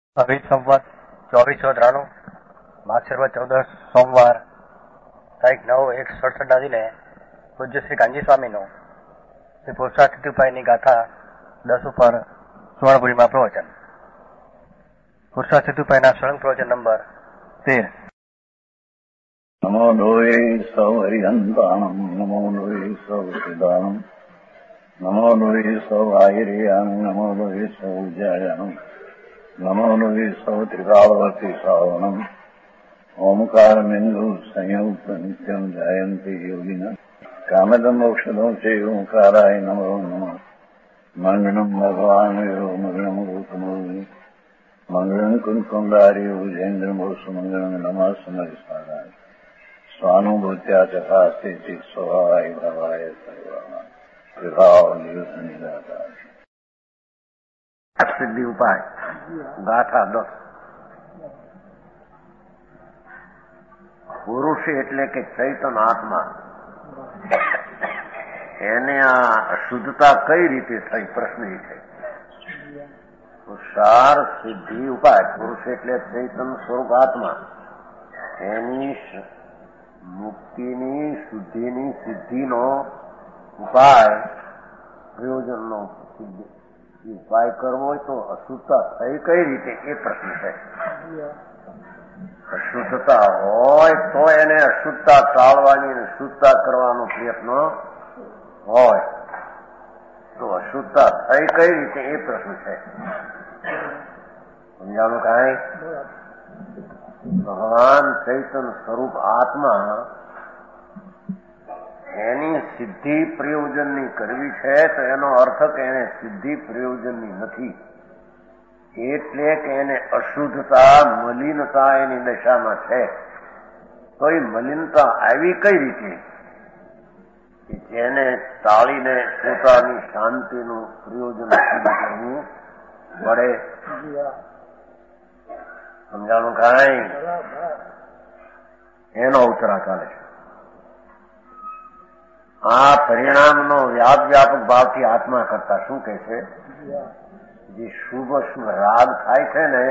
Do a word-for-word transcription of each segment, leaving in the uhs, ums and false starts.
અભિત સંવત ચોવીસો ત્રાણું માક્ષર ચૌદસ સોમવાર તારીખ નવ એક સડસઠના દિને પૂજ્ય શ્રી કાંજી સ્વામીનું શ્રી પુરુષાર્થ સિદ્ધિપાઈની ગાથા દસ ઉપર સુવર્ણપુરીમાં પ્રવચન. પુરુષાર્થ સિદ્ધિપાઈના સળંગ પ્રવચન નંબર તેર. નમો લોહે સૌ હરિહંતાણમ નમો લોહે સૌ સિદ્ધાણમ નમો લોહે સૌ આયર્યાણમ નમો લોહે સૌ ઉજાયાણમ નમો લોહે સૌ ત્રિકાવતી શ્રાવણમ ઓમકાર બિંદુ સંયુક્ત નિત્યમ જાયંતી યોગિના કામદમ મોક્ષદો છે ઓંકારાય નમો નમઃ. મંગળમ ભગવાન મંગળમ ગૌતમો મંગળમ કુંકુંડારી ઉજેન્દ્રમો સુમંગળમ નમઃ સમરિસ્મરાય સ્વાનુભૂત્યા ચકાસ્તે સ્વભાવાય ભવાય સર્વા વિભાવ નિદાતા. સિદ્ધિ ઉપાય ગાથા દસ. પુરુષ એટલે કે ચૈતન આત્મા, એને આ અશુદ્ધતા કઈ રીતે થઈ? પ્રશ્ન એ છે. સાર સિદ્ધિ ઉપાય. પુરુષ એટલે ચૈતન સ્વરૂપ આત્મા, એની મુક્તિની શુદ્ધિની સિદ્ધિનો ઉપાય, પ્રયોજનનો ઉપાય કરવો હોય તો અશુદ્ધતા થઈ કઈ રીતે? એ પ્રશ્ન છે. અશુદ્ધતા હોય તો એને અશુદ્ધતા ટાળવાની અને શુદ્ધતા કરવાનો પ્રયત્ન હોય તો અશુદ્ધતા થઈ કઈ રીતે? એ પ્રશ્ન છે. સમજાણું કાંઈ? ભગવાન ચૈતન સ્વરૂપ આત્મા, એની સિદ્ધિ પ્રયોજનની કરવી છે તો એનો અર્થ કે એને સિદ્ધિ પ્રયોજનની નથી, એટલે કે એને અશુદ્ધતા મલિનતા એની દશામાં છે. તો એ મલિનતા આવી કઈ રીતે કે જેને ટાળીને પોતાની શાંતિનું પ્રયોજન સિદ્ધ કરવું પડે? સમજાણું કાંઈ? એનો ઉત્તરા ચાલે છે. આ પરિણામનો વ્યાપ વ્યાપક ભાવથી આત્મા કરતા શું કે છે? જે શુભ અશુભ રાગ થાય છે ને,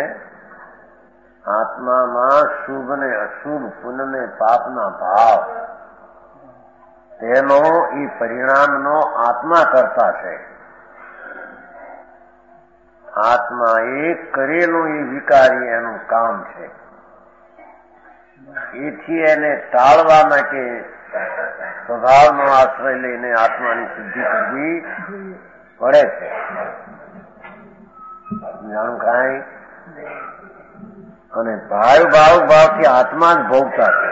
આત્મામાં શુભ ને અશુભ પુણ્ય ને પાપના ભાવ, તેનો એ પરિણામનો આત્મા કરતા છે. આત્મા એ કરેલું એ વિકારી એનું કામ છે. એથી એને ટાળવા માટે સ્વભાવનો આશ્રય લઈને આત્માની સિદ્ધિ કરવી પડે છે. જાણું કાંઈ? અને ભાવ ભાવ ભાવથી આત્મા જ ભોગતા છે.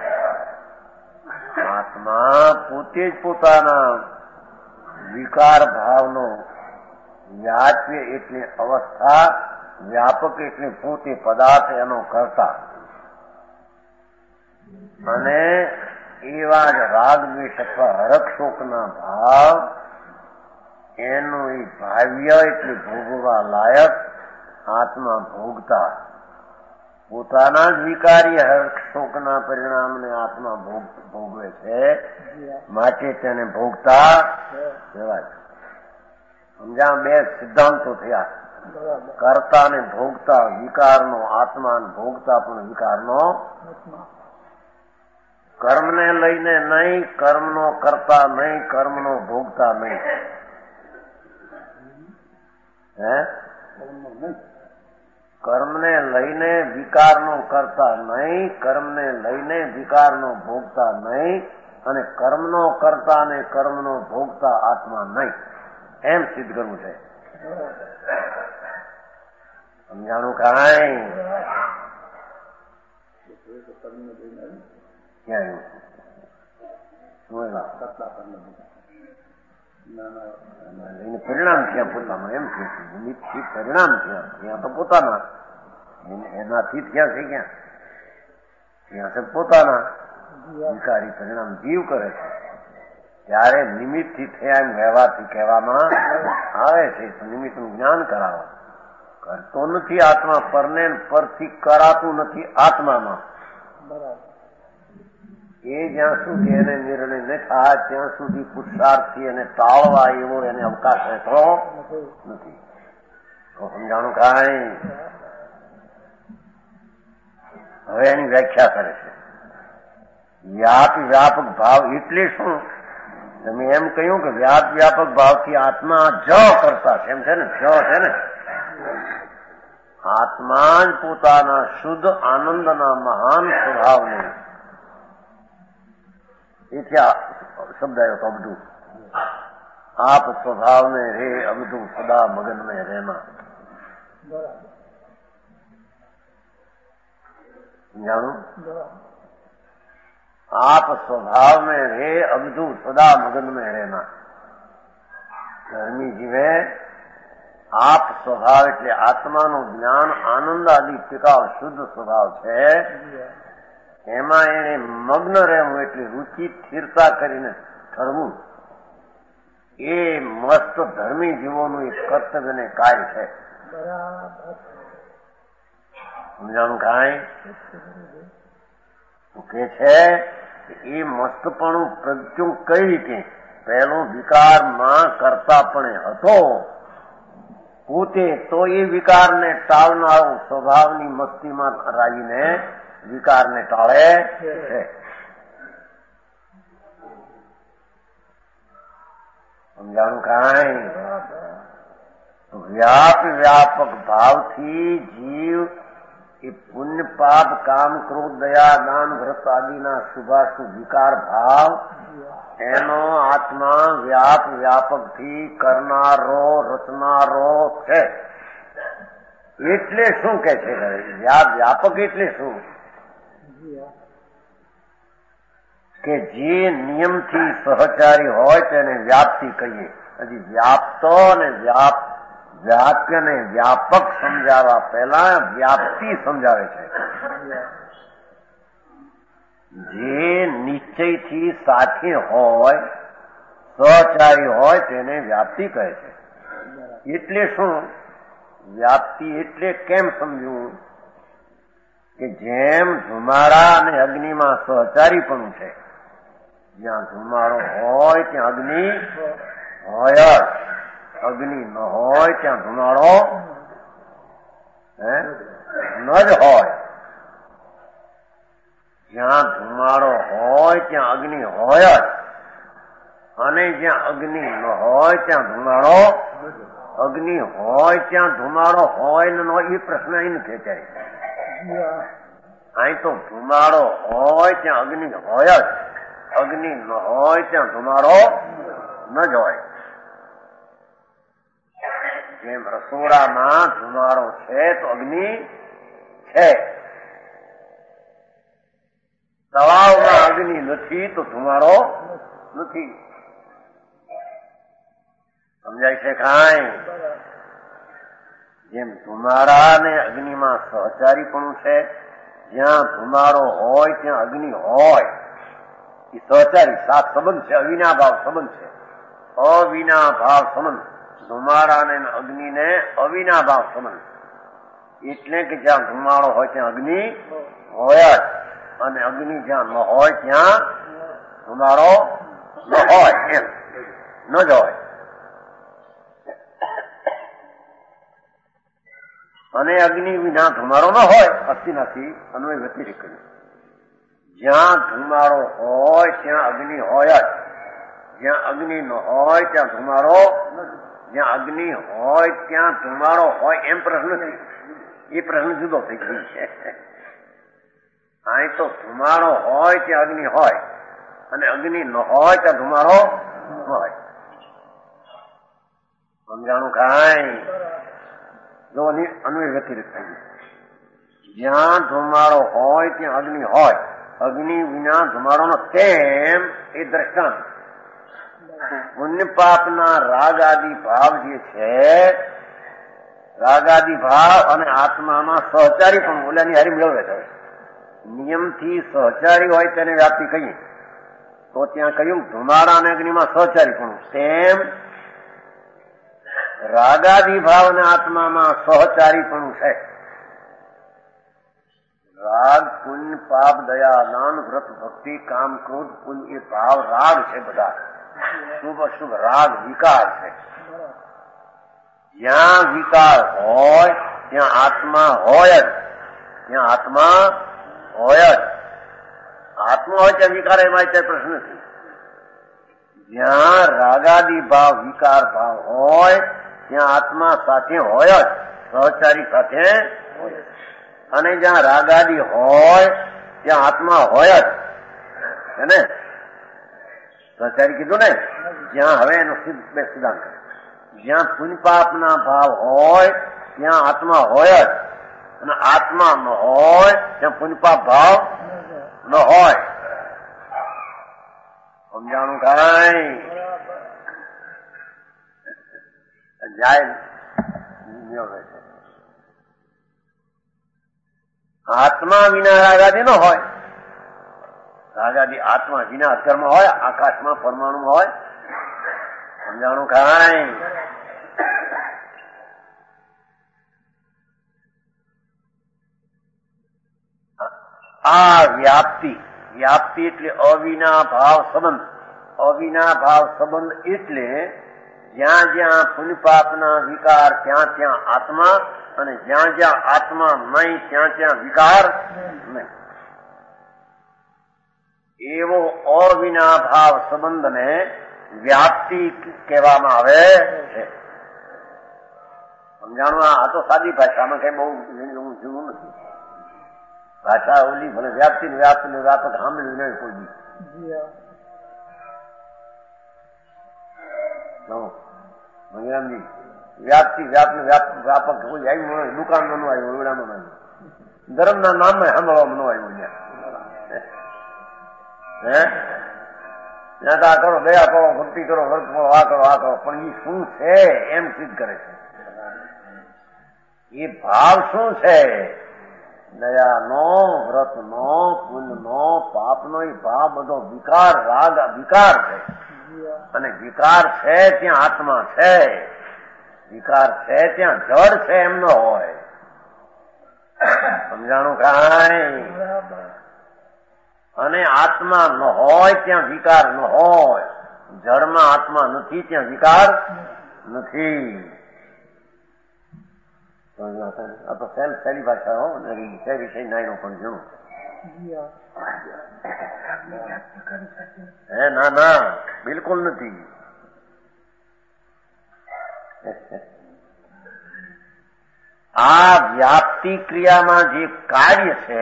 આત્મા પોતે જ પોતાના વિકાર ભાવનો વ્યાપ્ય એટલે અવસ્થા, વ્યાપક એટલે પોતે પદાર્થ એનો કરતા, અને એવા જ રાગ દ્વેષ અથવા હરખ શોકના ભાવ એનું એ ભાવ્ય એટલે ભોગવા લાયક આત્મા ભોગતા, પોતાના જ વિકારી હરખ શોકના પરિણામને આત્મા ભોગવે છે, માટે તેને ભોગતા કહેવાય. સમજા? બે સિદ્ધાંતો થયા, કરતા ને ભોગતા. વિકારનો આત્મા, ભોગતા પણ વિકારનો. કર્મને લઈને નહીં, કર્મનો કરતા નહીં, કર્મનો ભોગતા નહીં. હે? કર્મને લઈને વિકારનો કરતા નહીં, કર્મને લઈને વિકારનો ભોગતા નહીં, અને કર્મનો કરતા ને કર્મનો ભોગતા આત્મા નહીં, એમ સિદ્ધ કરવું છે. સમજાણું કાંઈ? ક્યાં પરિણામ થયા પોતાના, એમ છે. નિમિત્તથી પરિણામ થયા, ત્યાં તો પોતાના, એનાથી થયા છે. ક્યાં ત્યાં છે પોતાના વિકારી પરિણામ જીવ કરે છે. ત્યારે નિમિત્તથી થયા એમ વ્યવહારથી કહેવામાં આવે છે. નિમિત્તનું જ્ઞાન કરાવવા કરતો નથી આત્મા, પરને પરથી કરાતું નથી આત્મામાં. એ જ્યાં સુધી એને નિર્ણય ન થાય ત્યાં સુધી પુરુષાર્થથી એને ટાળવા એવો એને અવકાશ રહેતો નથી. તો સમજાણું કાંઈ? હવે એની વ્યાખ્યા કરે છે. વ્યાપ વ્યાપક ભાવ એટલે શું? તમે એમ કહ્યું કે વ્યાપ વ્યાપક ભાવથી આત્મા જ કરતા છે, એમ છે ને? જ છે ને? આત્મા જ પોતાના શુદ્ધ આનંદના મહાન સ્વભાવને, એથી આ શબ્દ આવ્યો તો અબધું. આપ સ્વભાવને રે અબધું સદા મગન મેં રહેના. જાણું? આપ સ્વભાવ में रे अबधू सदा मगन में रहना. ધર્મી જીવે આપ સ્વભાવ એટલે આત્માનું જ્ઞાન આનંદ આદિ ટીકાવ શુદ્ધ સ્વભાવ છે, એમાં એને મગ્ન રહેવું એટલે રુચિ સ્થિરતા કરીને ઠરવું, એ મસ્ત ધર્મી જીવોનું એક કર્તવ્ય ને કાર્ય છે. સમજાણું? કાંઈ કે છે એ મસ્તપણું પ્રગટ્યું કઈ રીતે? પહેલું વિકારમાં કરતાપણે હતો પોતે, તો એ વિકારને ટાળનારું સ્વભાવની મસ્તીમાં રાજીને વિકારને ટાળે છે. સમજાણું? કાંઈ વ્યાપ વ્યાપક ભાવથી જીવ એ પુણ્ય પાપ કામ ક્રોધ દયા દાન વ્રત આદિના શુભાશુભ વિકાર ભાવ એનો આત્મા વ્યાપ વ્યાપક થી કરનારો રચનારો છે. એટલે શું કે છે વ્યાપ વ્યાપક? એટલે શું કે જે નિયમથી સહચારી હોય તેને વ્યાપ્તિ કહીએ. હજી વ્યાપ્તો ને વ્યાપ વ્યાપ્યને વ્યાપક સમજાવવા પહેલા વ્યાપ્તિ સમજાવે છે. જે નિશ્ચયથી સાથે હોય, સહચારી હોય તેને વ્યાપ્તિ કહે છે. એટલે શું વ્યાપ્તિ? એટલે કેમ સમજવું કે જેમ ધુમાડા અને અગ્નિમાં સહચારીપણું છે, જ્યાં ધુમાડો હોય ત્યાં અગ્નિ હોય જ, અગ્નિ ન હોય ત્યાં ધુમાડો ન જ હોય. જ્યાં ધુમાડો હોય ત્યાં અગ્નિ હોય જ, અને જ્યાં અગ્નિ ન હોય ત્યાં ધુમાડો, અગ્નિ હોય ત્યાં ધુમાડો હોય ન હોય એ પ્રશ્ન અહીં ખેંચાય. અહીં તો ધુમાડો હોય ત્યાં અગ્નિ હોય જ, અગ્નિ ન હોય ત્યાં ધુમાડો ન જ હોય. જેમ રસોડામાં ધુમાડો છે તો અગ્નિ છે, તળાવમાં અગ્નિ નથી તો ધુમાડો નથી. સમજાય છે કાંઈ? જેમ ધુમાડા ને અગ્નિમાં સહચારીપણું છે, જ્યાં ધુમાડો હોય ત્યાં અગ્નિ હોય, એ સહચારી સાત સંબંધ છે, અવિના ભાવ સંબંધ છે. અવિના ભાવ સંબંધ ધુમાડા ને અગ્નિ ને અવિના ભાવ સંબંધ. એટલે કે જ્યાં ધુમાડો હોય ત્યાં અગ્નિ હોય જ, અને અગ્નિ જ્યાં ન હોય ત્યાં ધુમાડો ન હોય, એમ ન જ હોય. અને અગ્નિ વિના ધુમાડો ન હોય, અસ્થિનાથી અન્વય વ્યતિરેક કર્યું. જ્યાં ધુમાડો હોય ત્યાં અગ્નિ હોય જ, જ્યાં અગ્નિ ન હોય ત્યાં ધુમાડો, જ્યાં અગ્નિ હોય ત્યાં ધુમાડો હોય એમ પ્રશ્ન નથી. એ પ્રશ્ન જુદો થઈ ગયો છે. અહીં તો ધુમાડો હોય ત્યાં અગ્નિ હોય, અને અગ્નિ ન હોય ત્યાં ધુમાડો હોય. સમજાણું કાંઈ? જો અન્વય વ્યતિરેક થઈ ગયું. જ્યાં ધુમાડો હોય ત્યાં અગ્નિ હોય, અગ્નિ વિના ધુમાડો નો, તેમ એ દ્રષ્ટાંત. પુણ્ય પાપના રાગ આદિ ભાવ જે છે, રાગ આદિ ભાવ અને આત્મામાં સહચારી પણ ઓલાની હારી મેળવે છે. નિયમથી સહચારી હોય તેને વ્યાપ્તિ કહીએ તો ત્યાં કહ્યું ધુમાડા અને અગ્નિમાં સહચારી પણ, તેમ રાગાદિ ભાવ અને આત્મામાં સહચારી પણ છે. રાગ પુણ્ય પાપ દયા દાન વ્રત ભક્તિ કામ ક્રોધ પુણ્ય એ ભાવ રાગ છે. બધા શુભ અશુભ રાગ વિકાર છે. જ્યાં વિકાર હોય ત્યાં આત્મા હોય જ, ત્યાં આત્મા હોય જ. આત્મા હોય ત્યાં વિકાર એમાં ત્યાં પ્રશ્ન નથી. જ્યાં રાગાદી ભાવ વિકાર ભાવ હોય ત્યાં આત્મા સાથે હોય જ, સહચારી સાથે હોય. અને જ્યાં રાગાદી હોય ત્યાં આત્મા હોય જ ને. સહચારી કીધું ને, જ્યાં હવે એનો બે સિદ્ધાંત કરે, જ્યાં પુણ્ય પાપના ભાવ હોય ત્યાં આત્મા હોય જ, અને આત્મા ન હોય ત્યાં પુણ્ય પાપ ભાવ ન હોય. સમજાણું કઈ જાય? આત્મા વિના રાગાદી ન હોય. રાગાદી આત્મા વિના અત્યારમાં હોય, આકાશમાં પરમાણુ હોય. સમજાણું કઈ? આ વ્યાપ્તિ, વ્યાપ્તિ એટલે અવિના ભાવ સંબંધ. અવિના ભાવ સંબંધ એટલે જ્યાં જ્યાં પુણ્ય પાપના વિકાર ત્યાં ત્યાં આત્મા, અને જ્યાં જ્યાં આત્મા નહીં ત્યાં ત્યાં વિકાર નહીં. એવો અવિના ભાવ સંબંધને વ્યાપ્તિ કહેવામાં આવે છે. સમજાણું? આ તો સાદી ભાષામાં કઈ બહુ જૂનું નથી. ભાષા ઓલી ભલે વ્યાપ્તિ ને વ્યાપ્તિ ને વ્યાપક સાંભળ્યું નહીં કોઈ દી. મંગરામજી, વ્યાપ્તિ વ્યાપ ને વ્યાપક કોઈ આવ્યું દુકાનમાં નું આવ્યું, ઓરડામાં આવ્યું, ધર્મના નામે સાંભળવામાં ન આવ્યું. હે ત્યાં તો આ કરો, દયા કરો, ભક્તિ કરો, વર્ગ કરો, આ કરો, આ કરો, પણ એ શું છે એમ સિદ્ધ કરે છે. એ ભાવ શું છે? દયાનો, વ્રતનો, પુણ્યનો, પાપનો એ ભાવ બધો વિકાર, રાગ વિકાર છે. અને વિકાર છે ત્યાં આત્મા છે, વિકાર છે ત્યાં જડ છે એમ ન હોય. સમજાણું કાંઈ? અને આત્મા ન હોય ત્યાં વિકાર ન હોય. જળમાં આત્મા નથી ત્યાં વિકાર નથી. આ તો સેલ સહેલી ભાષા હો, સહેલી થઈ નાયનો પણ જણું. હે ના ના, બિલકુલ નથી. આ વ્યાપ્તિ ક્રિયામાં જે કાર્ય છે,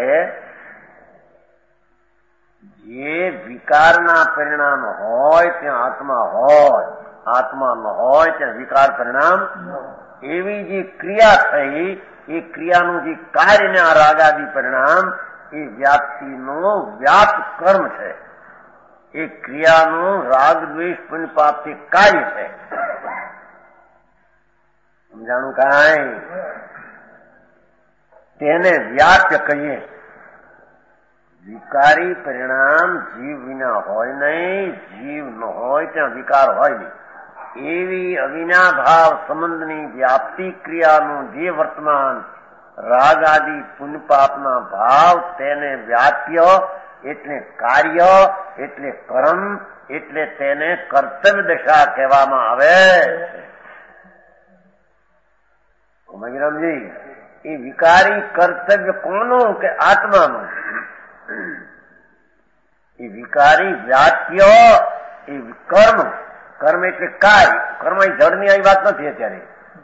જે વિકારના પરિણામ હોય ત્યાં આત્મા હોય, આત્મા ન હોય ત્યાં વિકાર પરિણામ. એવી જે ક્રિયા થઈ, એ ક્રિયાનું જે કાર્ય ને આ રાગાદી પરિણામ, એ વ્યાપ્તિનો વ્યાપ કર્મ છે. એ ક્રિયાનું રાગ દ્વેષ પુણ્ય પાપથી કાર્ય છે. સમજાણું કાંઈ? તેને વ્યાપ્ય કહીએ. વિકારી પરિણામ જીવ વિના હોય નહીં, જીવ ન હોય ત્યાં વિકાર હોય નહીં. એવી અવિના ભાવ સંબંધની વ્યાપ્તિ ક્રિયાનું જે વર્તમાન રાગ આદિ પુણ્ય પાપના ભાવ, તેને વ્યાપ્ય એટલે કાર્ય, એટલે કર્મ, એટલે તેને કર્તવ્ય દશા કહેવામાં આવે. મગરામજી, એ વિકારી કર્તવ્ય કોનું કે આત્માનું? એ વિકારી વ્યાપ્ય એ કર્મ, કર્મ એટલે કાર્ય. કર્મ એ જળની આવી વાત નથી અત્યારે.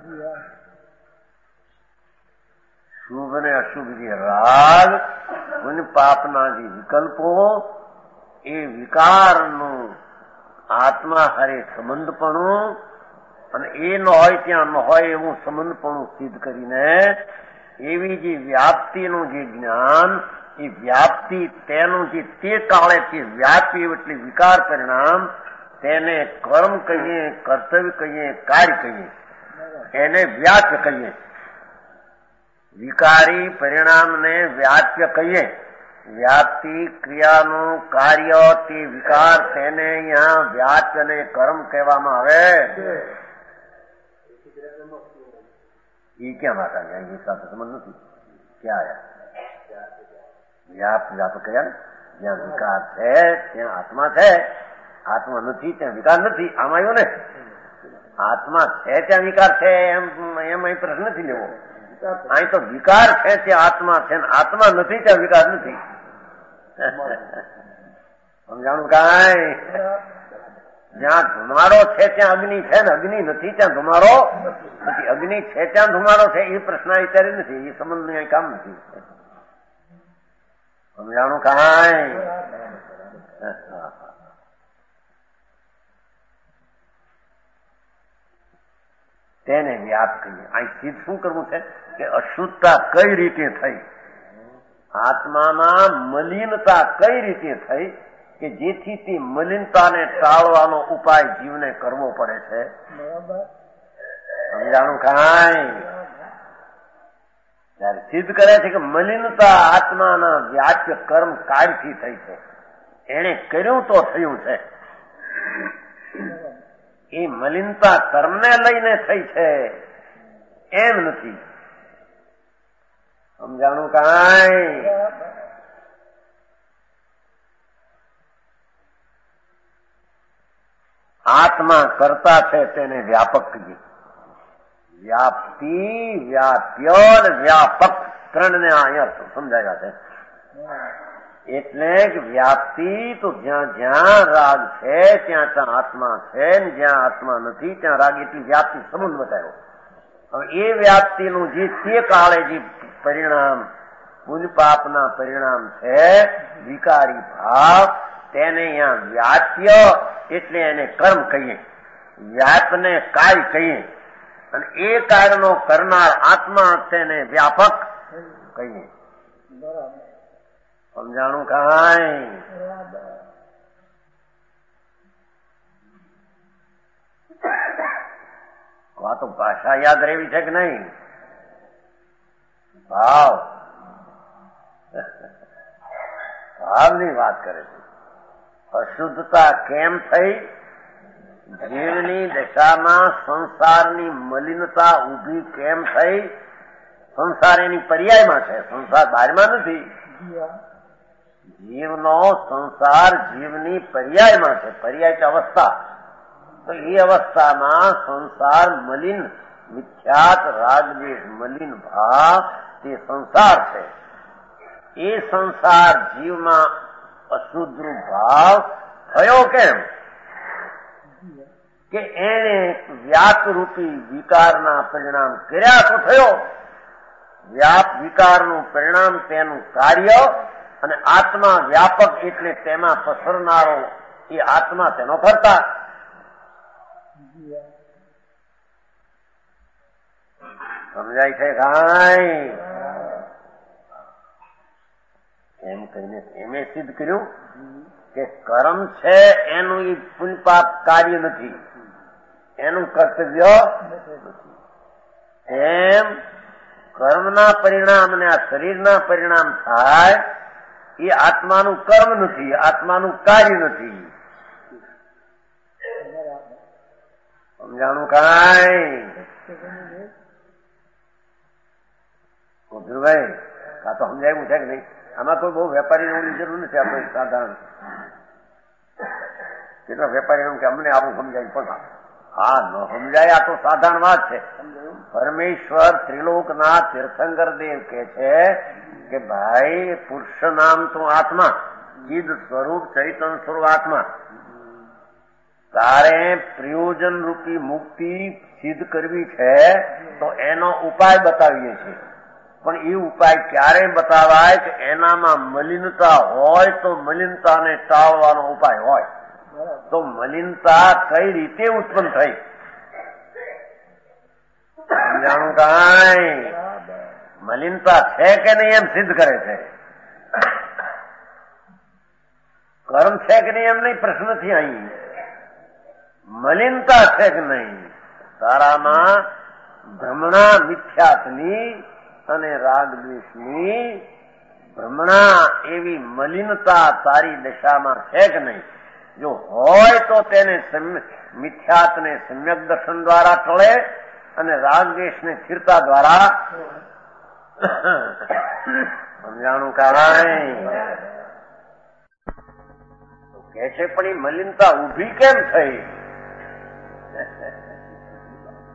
શુભ ને અશુભ જે રાગ પુણ્ય પાપના જે વિકલ્પો, એ વિકારનું આત્મા હારે સંબંધપણું, અને એ ન હોય ત્યાં ન હોય એવું સંબંધપણું સિદ્ધ કરીને એવી જે વ્યાપ્તિનું જે જ્ઞાન, એ વ્યાપ્તિ તેનું જે તે કાળે તે વ્યાપી એટલે વિકાર પરિણામ, તેને કર્મ કહીએ, કર્તવ્ય કહીએ, કાર્ય કહીએ, એને વ્યાપ્ય કહીએ. વિકારી પરિણામને વ્યાપ્ય કહીએ. વ્યાપ્તિ ક્રિયાનું કાર્ય તે વિકાર, તેને અહીંયા વ્યાપ્ય અને કર્મ કહેવામાં આવે. એ ક્યાં વાત આવી? એ સાથે સમજ નથી. ક્યાં આવ્યા? વ્યાપ વ્યાપ કર્યા ને. જ્યાં વિકાર છે ત્યાં આત્મા છે, આત્મા નથી ત્યાં વિકાર નથી. આમ આવ્યું ને, આત્મા છે ત્યાં વિકાર છે એમ એમ અહીં પ્રશ્ન નથી લેવો. અહીં તો વિકાર છે ત્યાં આત્મા છે, આત્મા નથી ત્યાં વિકાર નથી. સમજાણું કાંઈ? જ્યાં ધુમાડો છે ત્યાં અગ્નિ છે ને અગ્નિ નથી ત્યાં ધુમાડો નથી. અગ્નિ છે ત્યાં ધુમાડો છે એ પ્રશ્ન વિચારી નથી. એ સંબંધનું કામ નથી. સમજાણું કાંઈ? તેને વ્યાપ કહીએ. અહીં સિદ્ધ શું કરવું છે કે અશુદ્ધતા કઈ રીતે થઈ, આત્મામાં મલિનતા કઈ રીતે થઈ કે જેથી તે મલિનતાને ટાળવાનો ઉપાય જીવને કરવો પડે છે. સમજાણું કાંઈ? ત્યારે સિદ્ધ કરે છે કે મલિનતા આત્માના વ્યાપ્ય કર્મ કાળથી થઈ છે. એને કર્યું તો થયું છે. એ મલિનતા કર્મને લઈને થઈ છે એમ નથી. સમજાણું કાંઈ? આત્મા કરતા છે તેને વ્યાપક કહીએ. વ્યાપ્તિ, વ્યાપ્ય અને વ્યાપક ત્રણને અહીંયા સમજાયા છે. એટલે કે વ્યાપ્તિ તો જ્યાં જ્યાં રાગ છે ત્યાં ત્યાં આત્મા છે, ને જ્યાં આત્મા નથી ત્યાં રાગ, એટલી વ્યાપ્તિ સંબંધ બતાવ્યો. હવે એ વ્યાપ્તિનું જે તે કાળે જે પરિણામ પુણ્ય પાપના પરિણામ છે વિકારી ભાવ, તેને અહીંયા વ્યાપ્ય એટલે એને કર્મ કહીએ, વ્યાપને કાય કહીએ, અને એ કાર્યનો કરનાર આત્મા તેને વ્યાપક કહીએ. સમજાણું કાંઈ? આ તો ભાષા યાદ રહેવી છે કે નહીં? ભાવ ભાવની વાત કરે છે. અશુદ્ધતા કેમ થઈ? જીવની દશામાં સંસારની મલિનતા ઉભી કેમ થઈ? સંસાર એની પર્યાયમાં છે, સંસાર બહારમાં નથી. જીવનો સંસાર જીવની પર્યાયમાં છે. પર્યાય છે અવસ્થા. તો એ અવસ્થામાં સંસાર મલિન મિથ્યાત રાગદ્વેષ મલિન ભાવ તે સંસાર છે. એ સંસાર જીવમાં અશુદ્ધ ભાવ થયો કેમ? કે એને વ્યાપરૂપી વિકારના પરિણામ કર્યા તો થયો. વ્યાપ વિકારનું પરિણામ તેનું કાર્ય, અને આત્મા વ્યાપક એટલે તેમાં પસરનારો એ આત્મા તેનો કરતા. સમજાય છે કાંઈ? એમ કહીને એમે સિદ્ધ કર્યું કે કર્મ છે એનું એ પુણ્ય પાપ કાર્ય નથી, એનું કર્તવ્ય નથી. એમ કર્મના પરિણામ અને આ શરીરના પરિણામ થાય એ આત્માનું કર્મ નથી, આત્માનું કાર્ય નથી. સમજાણું કાંઈ? ધ્રુવભાઈ આ તો સમજાયું છે કે નહીં? આમાં કોઈ બહુ વેપારી હોવાની જરૂર નથી. આપણે સાધારણ કેટલા વેપારી એમ કે અમને આવું સમજાય, પણ હા ન સમજાય આ તો સાધારણ વાત છે. પરમેશ્વર ત્રિલોકના તીર્થંકર દેવ કે છે કે ભાઈ પુરુષ નામ તો આત્મા, ચિદ સ્વરૂપ ચૈતન્ય સ્વરૂપ આત્મા, તારે પ્રયોજન રૂપી મુક્તિ સિદ્ધ કરવી છે તો એનો ઉપાય બતાવીએ છીએ. પણ એ ઉપાય ક્યારે બતાવાય કે એનામાં મલિનતા હોય તો મલિનતાને ટાળવાનો ઉપાય હોય. તો મલિનતા કઈ રીતે ઉત્પન્ન થઈ? સમજાણું કાંઈ? મલિનતા છે કે નહીં એમ સિદ્ધ કરે છે. કર્મ છે કે નહીં એમ નહીં પ્રશ્નથી અહીં મલિનતા છે કે નહીં. તારામાં ભ્રમણા મિથ્યાત્ની અને રાગ દ્વેષની ભ્રમણા એવી મલિનતા તારી દશામાં છે કે નહીં? જો હોય તો તેને મિથ્યાત્ને સમ્યક દર્શન દ્વારા ટળે અને રાગ દ્વેષને સ્થિરતા દ્વારા. સમજાણું કાંઈ? કે છે પણ એ મલિનતા ઉભી કેમ થઈ?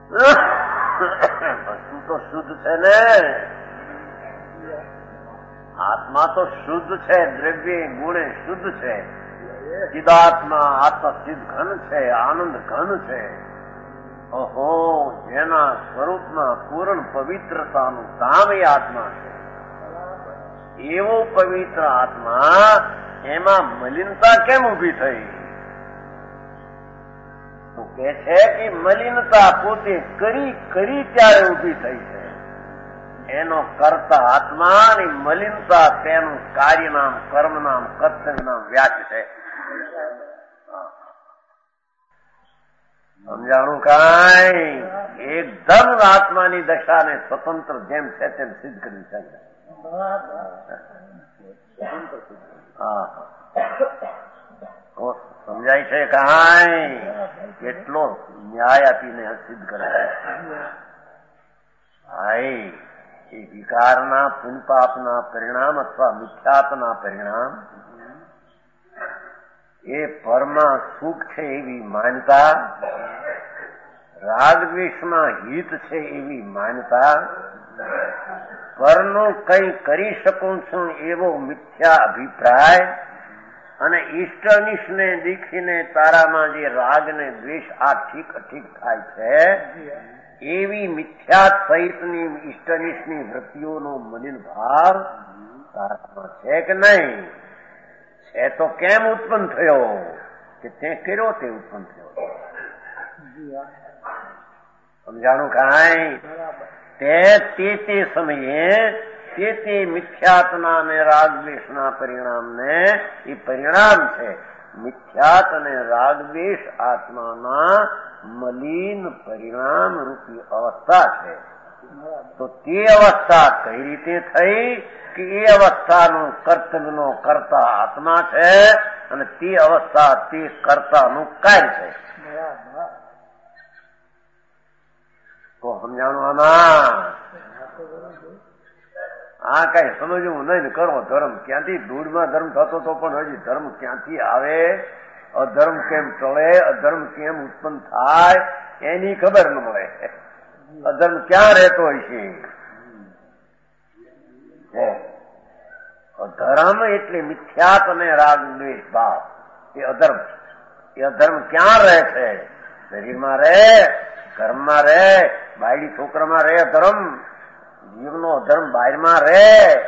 વસ્તુ તો શુદ્ધ છે ને. આત્મા તો શુદ્ધ છે, દ્રવ્ય ગુણે શુદ્ધ છે. ચિદાત્મા આત્મા ચિદ ઘન છે, આનંદ ઘન છે. ઓહો, જેના સ્વરૂપમાં પૂર્ણ પવિત્રતાનું ધામ એ આત્મા છે. એવો પવિત્ર આત્મા, એમાં મલિનતા કેમ ઉભી થઈ? તો કે છે કે મલિનતા પોતે કરી કરી ત્યારે ઉભી થઈ છે. એનો કરતા આત્મા અને મલિનતા તેનું કાર્ય નામ, કર્મ નામ, કર્તવ્ય નામ વ્યાજ છે. સમજાણું કાંઈ? એકદમ આત્માની દશાને સ્વતંત્ર જેમ છે તેમ સિદ્ધ કરી છે. હા, સમજાય છે કાંઈ? કેટલો ન્યાય આપીને સિદ્ધ કરે છે. હાય, એ વિકારના પુનપાપના પરિણામ અથવા મિથ્યાત્વના પરિણામ એ પરમાં સુખ છે એવી માન્યતા, રાગદ્વેષમાં હિત છે એવી માન્યતા, પરનું કંઈ કરી શકું છું એવો મિથ્યા અભિપ્રાય અને ઇષ્ટ અનિષ્ટને દીખીને તારામાં જે રાગ ને દ્વેષ આ ઠીક ઠીક થાય છે એવી મિથ્યા સહિતની ઇષ્ટ અનિષ્ટની વૃત્તિઓનો મલિન ભાવ તારામાં છે કે નહીં? છે તો કેમ ઉત્પન્ન થયો? કે તે કર્યો તે ઉત્પન્ન થયો. સમજાણું કાંઈ? તે તે તે સમયે તે તે મિથ્યાત્વના અને રાગદ્વેષના પરિણામને એ પરિણામ છે. મિથ્યાત અને રાગદ્વેષ આત્માના મલિન પરિણામ રૂપી અવસ્થા છે. તો તે અવસ્થા કઈ રીતે થઈ? કે એ અવસ્થાનું કર્તવ્યનો કર્તા આત્મા છે અને તે અવસ્થા તે કર્તાનું કાર્ય છે. તો સમજાણું આમાં? આ કઈ સમજવું નહીં. કરો ધર્મ ક્યાંથી ધૂળમાં ધર્મ થતો તો પણ હજી ધર્મ ક્યાંથી આવે, અધર્મ કેમ ટળે, અધર્મ કેમ ઉત્પન્ન થાય એની ખબર ન મળે. અધર્મ ક્યાં રહેતો હોય છે? અધર્મ એટલે મિથ્યાત અને રાગ દ્વેષ ભાવ, એ અધર્મ. એ અધર્મ ક્યાં રહે છે? શરીરમાં રહે, ઘરમાં રહે, બાયડી છોકરામાં રહે અધર્મ. જીવનો અધર્મ બહારમાં રહે.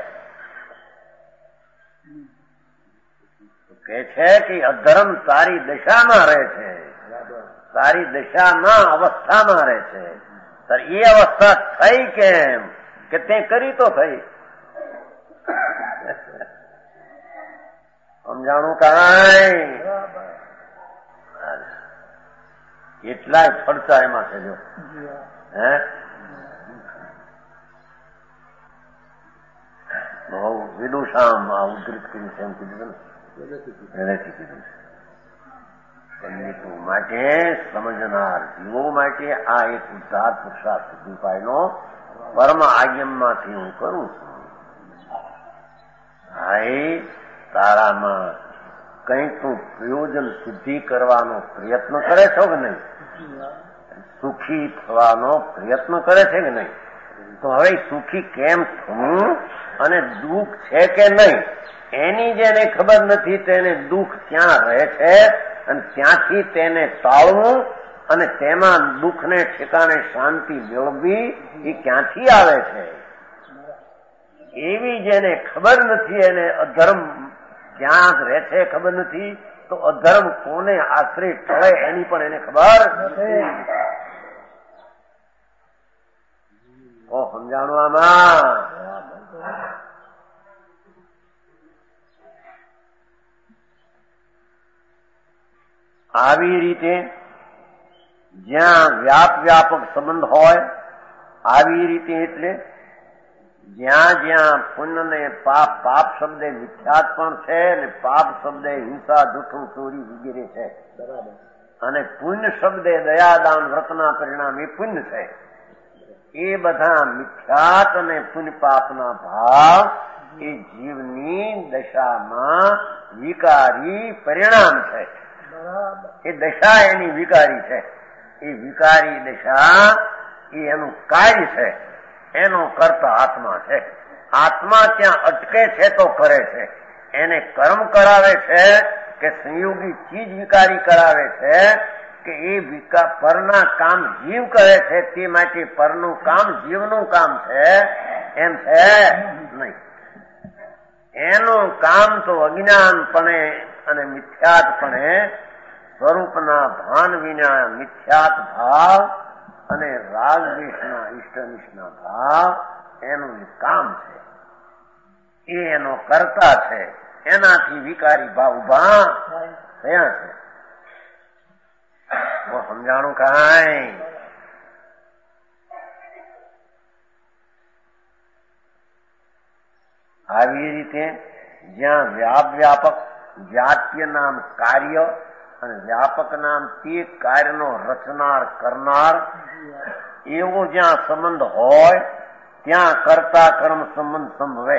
કે છે કે અધર્મ તારી દશામાં રહે છે, તારી દશાના અવસ્થામાં રહે છે. એ અવસ્થા થઈ કેમ? કે તે કરી તો થઈ. સમજાણું કાંઈ? કેટલાય ફરતા એમાં છે. જો હે બહુ વિદુષામ આ ઉદ્ધૃત કર્યું છે એમ કીધું ને, પહેલેથી કીધું છે. પંડિતો માટે, સમજનાર જીવો માટે આ એક ઉદ્ધાર પુરુષાર્થ ઉપાયનો પરમ આજ્ઞામાંથી હું કરું છું. હાય, તારામાં કંઈક તું પ્રયોજન સિદ્ધિ કરવાનો પ્રયત્ન કરે છો કે નહીં? સુખી થવાનો પ્રયત્ન કરે છે કે નહીં? તો હવે સુખી કેમ થવું અને દુઃખ છે કે નહીં એની જેને ખબર નથી તેને દુઃખ ત્યાં રહે છે અને ત્યાંથી તેને ટાળવું અને તેમાં દુઃખને ઠેકાણે શાંતિ મેળવવી એ ક્યાંથી આવે છે? એવી જેને ખબર નથી એને અધર્મ ક્યાં રહે છે ખબર નથી, તો અધર્મ કોને આશરે ટળે એની પણ એને ખબર નથી. તો સમજાણું આમાં? આવી રીતે જ્યાં વ્યાપ વ્યાપક સંબંધ હોય, આવી રીતે એટલે જ્યાં જ્યાં પુણ્ય ને પાપ, પાપ શબ્દે મિથ્યાત પણ છે અને પાપ શબ્દે હિંસા, જૂઠું, ચોરી વગેરે છે, અને પુણ્ય શબ્દે દયાદાન વ્રતના પરિણામ એ પુણ્ય છે. એ બધા મિથ્યાત અને પુણ્ય પાપના ભાવ એ જીવની દશામાં વિકારી પરિણામ છે. એ દશા એની વિકારી છે. એ વિકારી દશા એ એનું કાર્ય છે, એનો કરતા આત્મા છે. આત્મા ત્યાં અટકે છે તો કરે છે. એને કર્મ કરાવે છે કે સંયોગી ચીજ વિકારી કરાવે છે કે એ વિકા પરના કામ જીવ કરે છે, તે માટે પરનું કામ જીવનું કામ છે એમ છે નહીં. એનું કામ તો અજ્ઞાનપણે અને મિથ્યાતપણે સ્વરૂપના ભાન વિના મિથ્યાત ભાવ અને રાગ દ્વેષના ઇષ્ટનિષ્ઠના ભાવ એનું કામ છે. એ એનો કરતા છે. એનાથી વિકારી ભાવ ઉભા થયા છે. સમજાણું કાંઈ? આવી રીતે જ્યાં વ્યાપ વ્યાપક જાત્ય નામ કાર્ય અને વ્યાપક નામ તે કાર્યનો રચનાર કરનાર એવો જ્યાં સંબંધ હોય ત્યાં કરતા કર્મ સંબંધ સંભવે.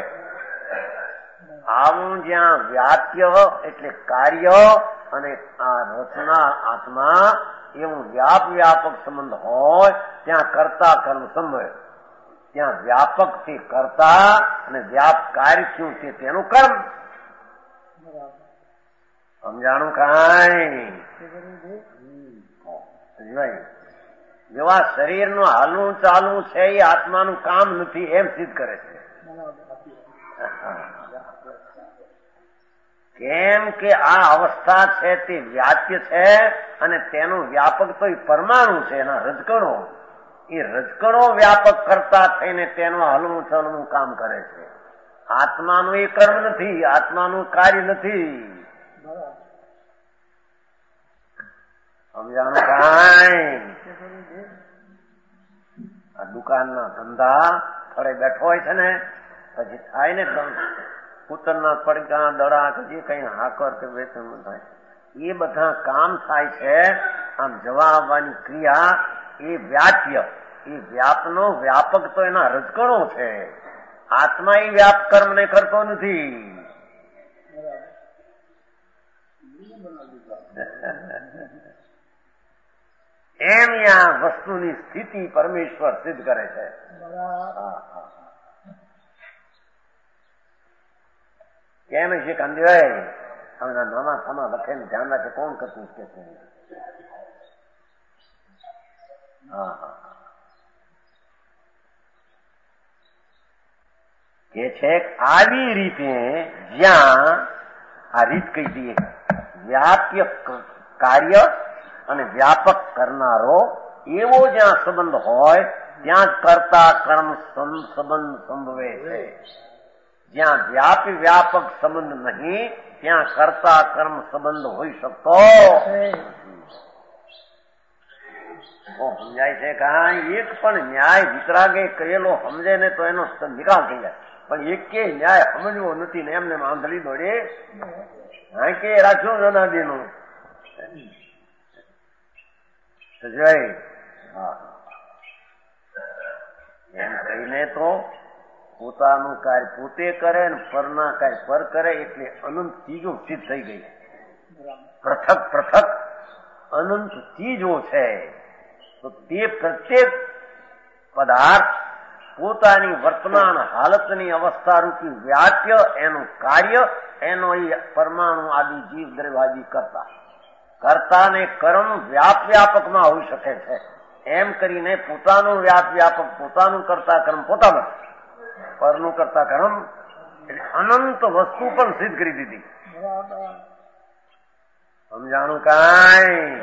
આવું જ્યાં વ્યાપ્ય એટલે કાર્ય અને આ રચનાર આત્મા એવું વ્યાપ વ્યાપક સંબંધ હોય ત્યાં કરતા કર્મ સંભવે. ત્યાં વ્યાપક તે કરતા અને વ્યાપ કાર્ય થયું તે તેનું કર્મ. સમજાણું કાંઈ? જેવા શરીરનું હાલવું ચાલવું છે એ આત્માનું કામ નથી એમ સિદ્ધ કરે છે. કેમ કે આ અવસ્થા છે તે વ્યાપ્ય છે અને તેનું વ્યાપક તો એ પરમાણુ છે, એના રજકણો. એ રજકણો વ્યાપક કરતા થઈને તેનું હલવું ચલવું કામ કરે છે. આત્માનું એ કર્મ નથી, આત્માનું કાર્ય નથી. સમજાણું કાંઈ? આ દુકાનના ધંધા થોડે બેઠો હોય છે ને, પછી થાય ને કૂતરના પડકા દડા કે જે કઈ હાકર કે વેતન થાય એ બધા કામ થાય છે. આમ જવા આવવાની ક્રિયા એ વ્યાપ્ય, એ વ્યાપનો વ્યાપક તો એના રજકણો છે. આત્મા એ વ્યાપ કર્મ ને કરતો નથી. એમ આ વસ્તુની સ્થિતિ પરમેશ્વર સિદ્ધ કરે છે. કેમ છે કાંતિભાઈ? હમણા નામા સામા લખે ને ધ્યાન રાખે કોણ કરતું કે છે? હા હા કે છે આવી રીતે જ્યાં આ રીત કહી દઈએ વ્યાપ્ય કાર્ય અને વ્યાપક કરનારો એવો જ્યાં સંબંધ હોય ત્યાં કરતા કર્મ સંબંધ સંભવે છે. જ્યાં વ્યાપી વ્યાપક સંબંધ નહીં ત્યાં કરતા કર્મ સંબંધ હોઈ શકતો સમજાય છે. કાંઈ એક પણ ન્યાય વિતરાગે કરેલો સમજે ને તો એનો નિકાલ થઈ જાય, પણ એક કે ન્યાય સમજવો નથી ને એમને આંધળી દોડે હા કે રાખ્યું જનાદીનું જય એમ કહીને તો પોતાનું કાર્ય પોતે કરે ને પરના કાર્ય પર કરે એટલે અનંત ચીજો સિદ્ધ થઈ ગઈ. પૃથક પૃથક અનંત ચીજો છે. તો તે પ્રત્યેક પદાર્થ પોતાની વર્તમાન હાલતની અવસ્થા રૂપી વ્યાપ્ય એનું કાર્ય એનો એ પરમાણુ આદિ જીવ દ્રવ્યાદિ કરતા કરતા ને કર્મ વ્યાપ વ્યાપકમાં હોઈ શકે છે. એમ કરીને પોતાનું વ્યાપ વ્યાપક પોતાનું કરતા કર્મ પોતામાં પરનું કરતા કર્મ અનંત વસ્તુ પણ સિદ્ધ કરી દીધી. સમજાણું કાંઈ?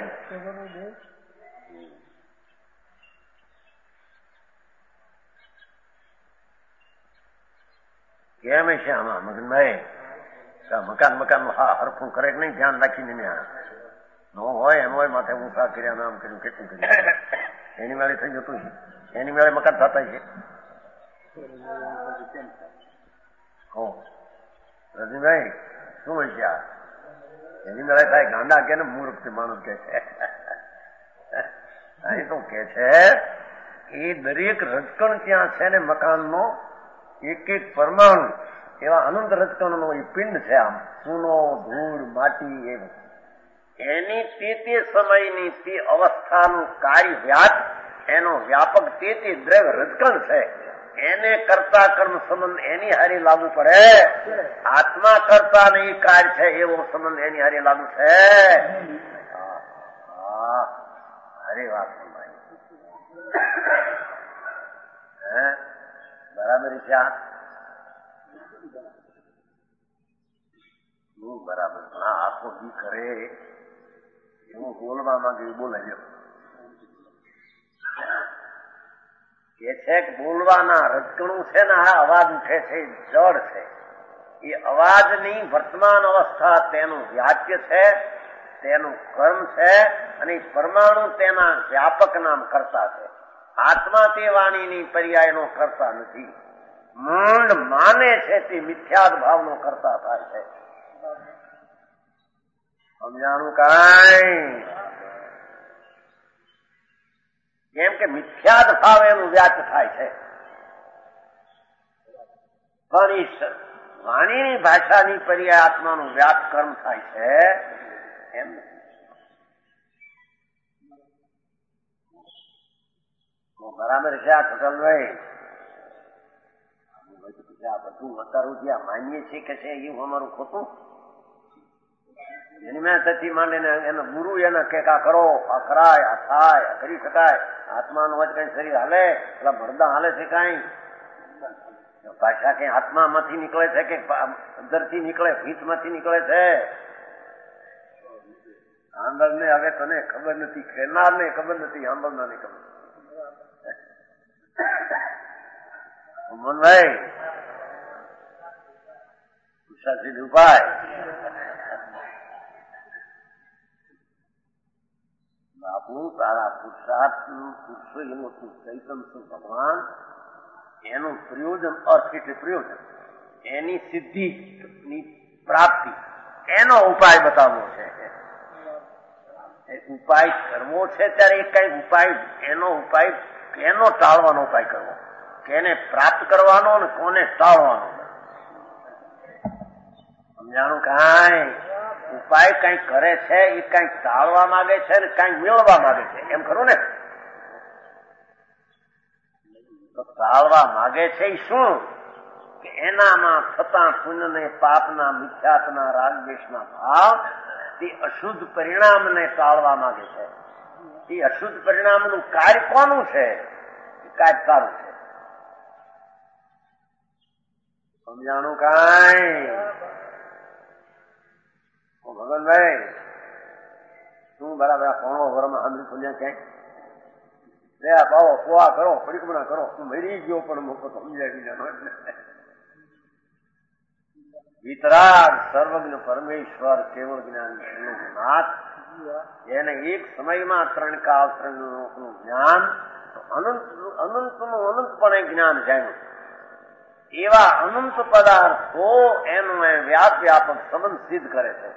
કેમ છે આમાં મગનભાઈ? મકાન મકાન હા હરખું કરે કે નહીં ધ્યાન રાખીને નો હોય એમ હોય માથે ઊંચા કર્યા નામ કર્યું કેટલું કર્યું એની મેળે થઈ જતું છે. એની મેળે મકાન થતા છે. રજનીભાઈ શું હોય છે આ? એની મેળે થાય ગાંડા કે ને મૂર્ખ માણસ કે છે. અહીં તો કે છે એ દરેક રજકણ ત્યાં છે ને મકાનનો એક એક પરમાણુ એવા અનંત રજકણનો એ પિંડ છે. આમ ચૂનો ધૂળ માટી એવું એની તે તે સમયની તે અવસ્થાનું કાર્ય વ્યાપ એનો વ્યાપક તે તે દ્રવ્ય રજકણ છે. એને કરતા કર્મ સંબંધ એની હારે લાગુ પડે. આત્મા કરતા નહીં કાર્ય છે એવો સંબંધ એની હારે લાગુ છે. અરે વાત હે બરાબર છે. હું બરાબર હા આખો દી કરે એવું બોલવા માંગે બોલાય કે છે કે બોલવાના રજકણું છે ને આ અવાજ ઉઠે છે જડ છે. એ અવાજની વર્તમાન અવસ્થા તેનું વ્યાપ્ય છે, તેનું કર્મ છે અને પરમાણુ તેના વ્યાપક નામ કરતા છે. આત્મા તે વાણીની પર્યાયનો કરતા નથી. મૂંડ માને છે તે મિથ્યાદ ભાવનો કરતા થાય છે. સમજાણું કાંઈ? કેમ કે મિથ્યાદ ભાવ એનું વ્યાચ થાય છે. પણ એ વાણીની ભાષાની પર્યાય આત્માનું વ્યાપ કર્મ થાય છે એમ બરાબર છે. આ છોટલભાઈ આ બધું અત્યારું જે માનીએ છીએ કે છે એવું અમારું ખોટું. એની મેં થતી માંડીને એનો ગુરુ એને કે આ કરો, આ કરાય, આ થાય, આ કરી શકાય. આત્માનું વચ કઈ શરીર હાલે, પેલા મરદા હાલે છે કઈ ભાષા કઈ આત્મામાંથી નીકળે છે કે અંદરથી નીકળે, ભીતમાંથી નીકળે છે. આંદળ ને હવે તને ખબર નથી, કહેનાર ને ખબર નથી, આંબળનાર ને ખબર. મનભાઈ ઉષાથી ઉપાય બાપુ તારા પુરુષાર્થ નું પુરુષો એનું ચૈતન છું ભગવાન એનું પ્રયોજન અર્થ એટલે પ્રયોજન એની સિદ્ધિ ની પ્રાપ્તિ એનો ઉપાય બતાવવો છે. ઉપાય કરવો છે ત્યારે એ કઈ ઉપાય એનો ઉપાય એનો ટાળવાનો ઉપાય કરવો, કેને પ્રાપ્ત કરવાનો ને કોને ટાળવાનો. સમજાણું કાંઈ? ઉપાય કઈ કરે છે એ કઈ ટાળવા માંગે છે ને કઈ મેળવા માંગે છે એમ ખરું ને. તો ટાળવા માંગે છે એ શું કે એનામાં થતા પુણ્ય ને પાપના મિથ્યાત્વના રાગદ્વેષના ભાવ તે અશુદ્ધ પરિણામને ટાળવા માંગે છે. એ અશુદ્ધ પરિણામનું કાર્ય કોનું છે? કાર્ય તારું છે. સમજાણું કાંઈ? ભગવાનભાઈ શું બરાબર પોણો વરમાં સાંભળી ખોલ્યા ક્યાંય લે પાવો પોવા કરો, પરિક્રમણા કરો. તું મરી ગયો પણ મોકો સમજાવી જાણો એટલે વિતરાગ સર્વજ્ઞ પરમેશ્વર કેવળ જ્ઞાન નાથ એને એક સમયમાં ત્રણ કાળ ત્રણ લોકનું જ્ઞાન અનંત અનંતનું અનંતપણે જ્ઞાન જાણ્યું. એવા અનંત પદાર્થો એનો વ્યાપ વ્યાપક સંબંધ સિદ્ધ કરે છે.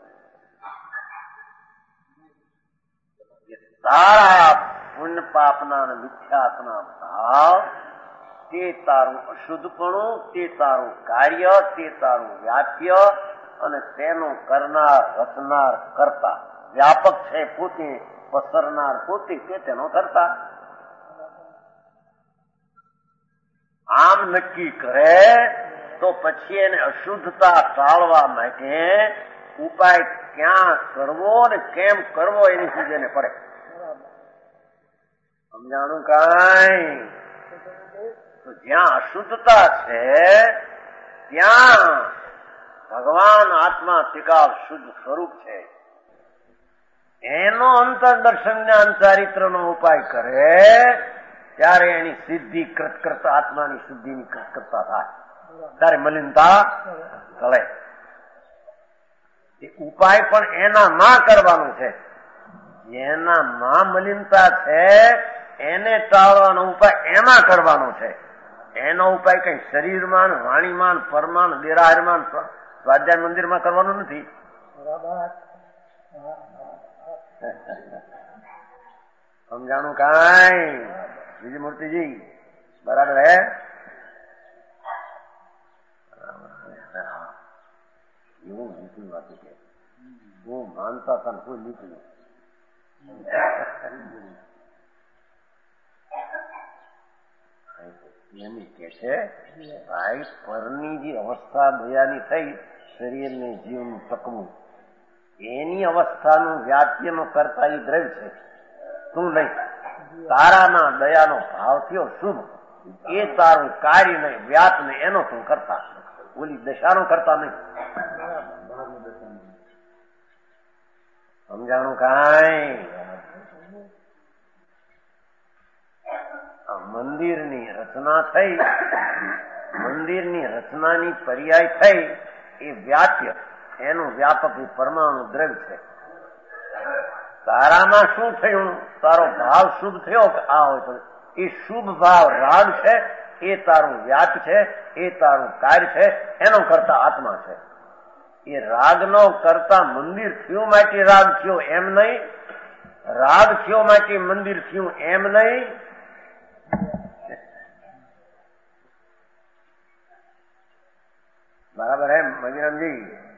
તારા પુણ્ય પાપના અને મિથ્યાત્વના ભાવ તે તારું અશુદ્ધપણું, તે તારું કાર્ય, તે તારું વ્યાપ્ય અને તેનું કરનાર રચનાર કરતા વ્યાપક છે પોતે, પસરનાર પોતે, તે તેનો કરતા. આમ નક્કી કરે તો પછી એને અશુદ્ધતા ટાળવા માટે ઉપાય ક્યાં કરવો ને કેમ કરવો એની સુધી પડે. સમજાણું કાંઈ? તો જ્યાં અશુદ્ધતા છે ત્યાં ભગવાન આત્મા ત્રિકાળ શુદ્ધ સ્વરૂપ છે. એનો અંતરદર્શન જ્ઞાન ચારિત્રનો ઉપાય કરે ત્યારે એની સિદ્ધિ કૃતકર્તા આત્માની શુદ્ધિની કૃતકર્તા થાય. ત્યારે મલિનતા ટળે. એ ઉપાય પણ એના માં કરવાનું છે. જેના માં મલિનતા છે એને ટાળવાનો ઉપાય એમાં કરવાનો છે. એનો ઉપાય કઈ શરીરમાં, વાણીમાં, પરમાન, દેરાહારમાં, સ્વાધ્યાય મંદિરમાં કરવાનું નથી. સમજાણું કાંઈ? બીજી મૂર્તિજી બરાબર હે? એવું નીકળી વાત છે. હું માનતા હતા કોઈ નીકળ્યું. એની કે છે ભાઈ પરની જે અવસ્થા દયાની થઈ શરીરને જીવનું ટકવું એની અવસ્થાનું વ્યાપ્યનો કરતા એ દ્રવ્ય છે. તું નહીં તારાના દયાનો ભાવ થયો શુભ એ તારું કાર્ય નહીં વ્યાપ નહીં એનો તું કરતા ઓલી દશાનો કરતા નહીં. સમજાણું કાંઈ? મંદિરની રચના થઈ મંદિરની રચનાની પર્યાય થઈ એ વ્યાપ્ય એનું વ્યાપક પરમાણુ દ્રવ્ય છે. તારામાં શું થયું? તારો ભાવ શુભ થયો કે આ હોય તો એ શુભ ભાવ રાગ છે એ તારું વ્યાપ છે એ તારું કાર્ય છે એનો કરતા આત્મા છે. એ રાગનો કરતા મંદિર થયું માટે રાગ થયો એમ નહીં, રાગ થયો માટે મંદિર થયું એમ નહીં. બરાબર હે મગીરામજી?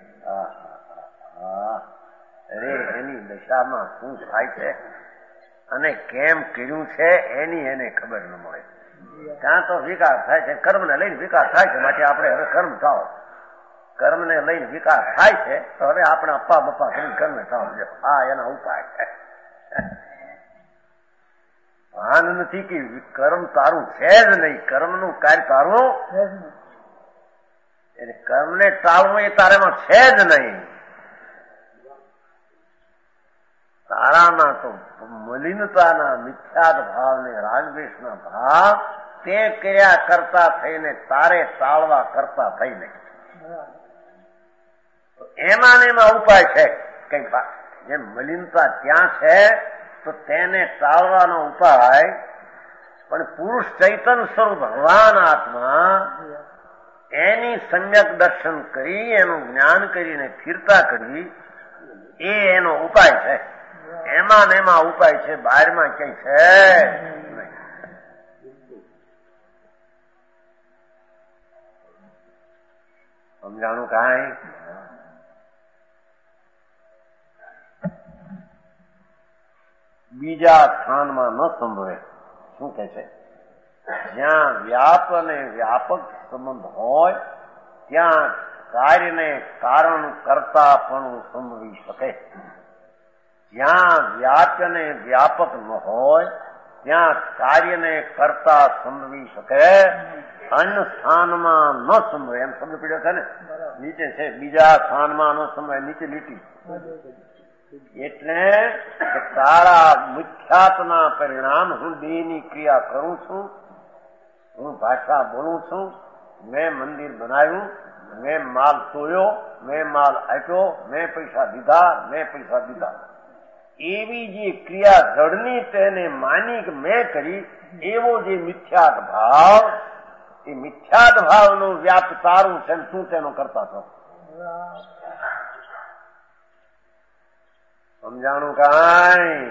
અરે એની દશામાં શું થાય છે અને કેમ કર્યું છે એની એને ખબર ન મળે. ત્યાં તો વિકાર થાય છે, કર્મને લઈને વિકાર થાય છે માટે આપણે હવે કર્મ થાવ. કર્મને લઈને વિકાર થાય છે તો હવે આપણે અપ્પા બપ્પા કરીને કર્મ થાવ. આ એના ઉપાય છે. ભાન નથી કે કર્મ તારું છે જ નહીં, કર્મનું કાર્ય તારું એટલે કર્મને ટાળવું એ તારામાં છે જ નહીં. તારાના તો મલિનતાના મિથ્યાદ ભાવ ને રાગદ્વેષના ભાવ તે ક્રિયા કરતા થઈને તારે ટાળવા કરતા થઈને એમાં ને એમાં ઉપાય છે. કઈક જેમ મલિનતા ત્યાં છે તો તેને ટાળવાનો ઉપાય પણ પુરુષ ચૈતન્ય સ્વરૂપ ભગવાન આત્મા એની સમ્યક દર્શન કરી એનું જ્ઞાન કરીને સ્થિરતા કરવી એ એનો ઉપાય છે. એમાં ને એમાં ઉપાય છે, બહારમાં કઈ છે નહીં. સમજાણું કાંઈ? બીજા સ્થાનમાં ન સંભવે. શું કે છે? જ્યાં વ્યાપ અને વ્યાપક સંબંધ હોય ત્યાં કાર્યને કારણ કરતા પણ સંભવી શકે. જ્યાં વ્યાપ અને વ્યાપક ન હોય ત્યાં કાર્યને કરતા સંભવી શકે. અન્ય સ્થાનમાં ન સંભવે. એમ શબ્દ પીડ્યો છે ને નીચે છે બીજા સ્થાનમાં ન સંભવે, નીચે લીટી. એટલે તારા મુખ્યાતના પરિણામ હું દેહની ક્રિયા કરું છું, હું ભાષા બોલું છું, મેં મંદિર બનાવ્યું, મેં માલ તોડ્યો, મેં માલ આપ્યો, મેં પૈસા દીધા, મેં પૈસા દીધા એવી જે ક્રિયા જડની તેને માની કે મેં કરી એવો જે મિથ્યાત ભાવ એ મિથ્યાત ભાવનું વ્યાપ તારું છે તું તેનો કરતા છો. સમજાણું કાંઈ?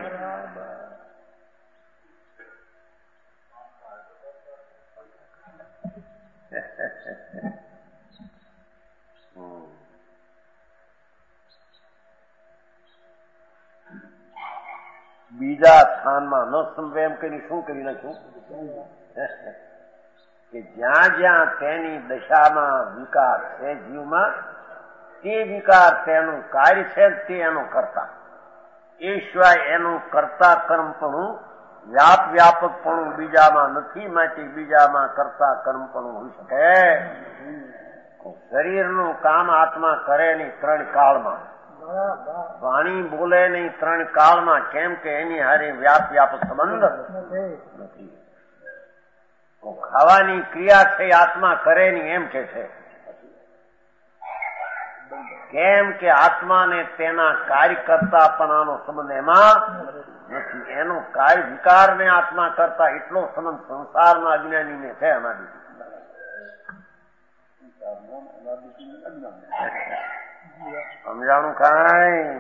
બીજા સ્થાનમાં ન સંભવે એમ કરીને શું કરી નાખ્યું કે જ્યાં જ્યાં તેની દશામાં વિકાર છે જીવમાં તે વિકાર તેનું કાર્ય છે તે એનું કરતા. એ સિવાય એનું કરતા કર્મપણું વ્યાપ વ્યાપકપણું બીજામાં નથી માટે બીજામાં કરતા કર્મપણું હોઈ શકે. શરીરનું કામ આત્મા કરે નહીં ત્રણ કાળમાં, વાણી બોલે નહીં ત્રણ કાળમાં. કેમ કે એની હારે વ્યાપ વ્યાપક સંબંધ નથી. ખાવાની ક્રિયા છે આત્મા કરે નહીં એમ કે છે. કેમ કે આત્માને તેના કાર્ય કરતા પણ આનો સંબંધ એમાં નથી. એનો કાર્ય વિકારને આત્મા કરતા એટલો સંબંધ સંસારના અજ્ઞાનીને છે. અમારી સમજાણું કાંઈ?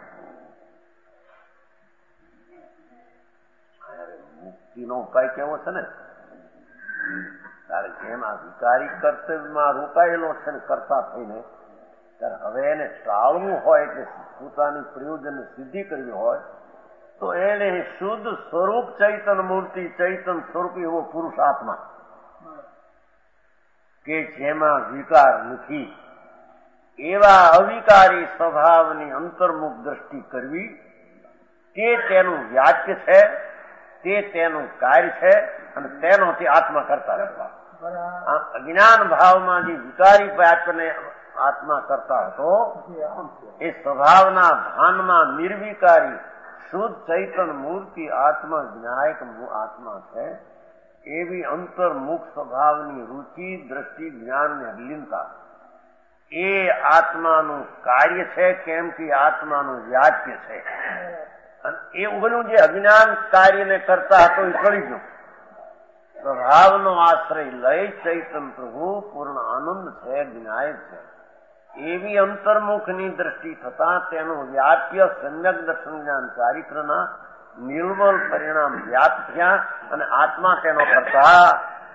મુક્તિનો ઉપાય કેવો છે ને કારણ કે એમાં વિકારી કર્તવ્યમાં રોકાયેલો છે ને કરતા થઈને ત્યારે હવે એને ટાળવું હોય એટલે પોતાની પ્રયોજન સિદ્ધિ કરવી હોય તો એને શુદ્ધ સ્વરૂપ ચૈતન મૂર્તિ ચૈતન સ્વરૂપ એવો પુરુષ આત્મા કે જેમાં વિકાર નથી એવા અવિકારી સ્વભાવની અંતર્મુખ દ્રષ્ટિ કરવી તે તેનું વ્યાજ્ય છે, તે તેનું કાર્ય છે અને તેનો તે આત્મા કરતા રહેવા. અજ્ઞાન ભાવમાં જે વિકારી પાત્રને આત્મા કરતા હતો એ સ્વભાવના ભાનમાં નિર્વિકારી શુદ્ધ ચૈતન મૂર્તિ આત્મા જ્ઞાયક આત્મા છે. એવી અંતર્મુખ સ્વભાવની રુચિ દ્રષ્ટિ જ્ઞાન ને લીનતા એ આત્માનું કાર્ય છે, કેમ કે આત્માનું વ્યાજ્ય છે. અને એ ઉગલું જે અજ્ઞાન કાર્યને કરતા હતો એ ટળી ગયું. સ્વભાવનો આશ્રય લઈ ચૈતન પ્રભુ પૂર્ણ આનંદ છે, જ્ઞાયક છે. એવી અંતર્મુખની દ્રષ્ટિ થતા તેનું વ્યાપ્ય સમ્યક દર્શન જ્ઞાન ચારિત્રના નિર્મલ પરિણામ વ્યાપ્ત થયા અને આત્મા તેનો કરતા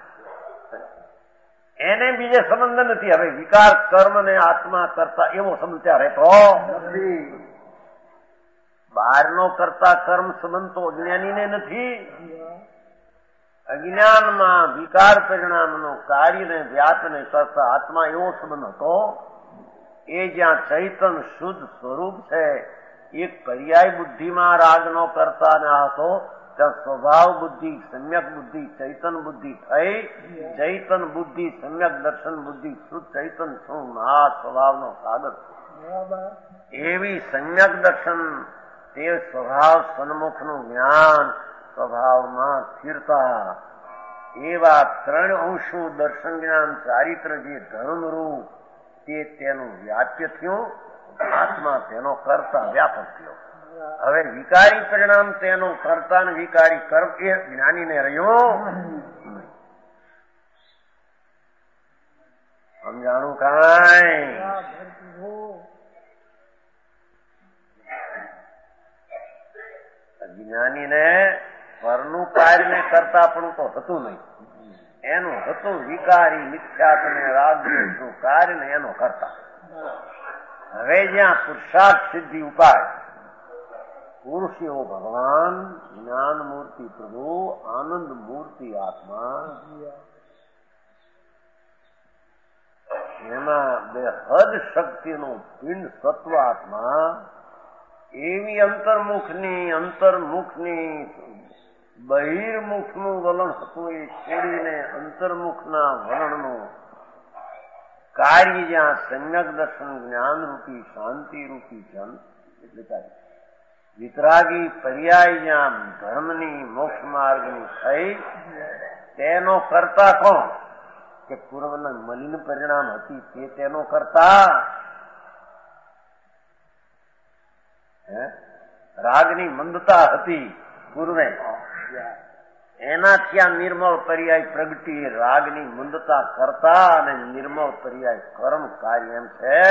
એને બીજે સંબંધ નથી. હવે વિકાર કર્મ ને આત્મા કરતા એવો સંબંધ ત્યાં રહેતો નથી. બહારનો કરતા કર્મ સંબંધ તો અજ્ઞાનીને નથી. અજ્ઞાનમાં વિકાર પરિણામનો કાર્યને વ્યાપને કરતા આત્મા એવો સંબંધ હતો. એ જ્યાં ચૈતન શુદ્ધ સ્વરૂપ છે એક પર્યાય બુદ્ધિમાં રાગનો કરતા ના હતો, ત્યાં સ્વભાવ બુદ્ધિ સમ્યક બુદ્ધિ ચૈતન બુદ્ધિ થઈ. ચૈતન બુદ્ધિ સમ્યક દર્શન બુદ્ધિ શુદ્ધ ચૈતન શું આ સ્વભાવનો સાગર. એવી સમ્યક દર્શન તે સ્વભાવ સન્મુખનું જ્ઞાન સ્વભાવમાં સ્થિરતા એવા ત્રણ અંશો દર્શન જ્ઞાન ચારિત્ર જે ધર્મરૂપ તે તેનું વ્યાપ્ય થયું. આત્મા તેનો કરતા વ્યાપક થયો. હવે વિકારી પરિણામ તેનો કરતા ને વિકારી કર્મ એ જ્ઞાનીને રહ્યો. સમજાણું કાંઈ? જ્ઞાનીને પરનું કાર્યને કરતા પણ તો હતું નહીં. એનું હતું વિકારી મિથ્યાત્વ ને રાગનું કાર્ય ને એનો કરતા. હવે જ્યાં પુરુષાર્થ સિદ્ધિ ઉપાય પુરુષ એવો ભગવાન, જ્ઞાન મૂર્તિ પ્રભુ, આનંદ મૂર્તિ આત્મા, એમાં બે હદ શક્તિનું પિંડ સત્વ આત્મા, એવી અંતર્મુખની અંતર્મુખની બહિર્મુખનું વલણ હતું એ છોડીને અંતર્મુખના વલણનું કાર્ય જ્યાં સમ્યક દર્શન જ્ઞાન રૂપી શાંતિ રૂપી જન એટલે કાર્ય વિતરાગી પર્યાય જ્યાં ધર્મની મોક્ષ માર્ગની થઈ તેનો કરતા કોણ? કે પૂર્વના મલિન પરિણામ હતી તે તેનો કરતા. રાગની મંદતા હતી પૂર્વે, એના ત્યાં નિર્મળ પર્યાય પ્રગટી રાગની મંદતા કરતા અને નિર્મળ પર્યાય કર્મ કાર્ય એમ છે.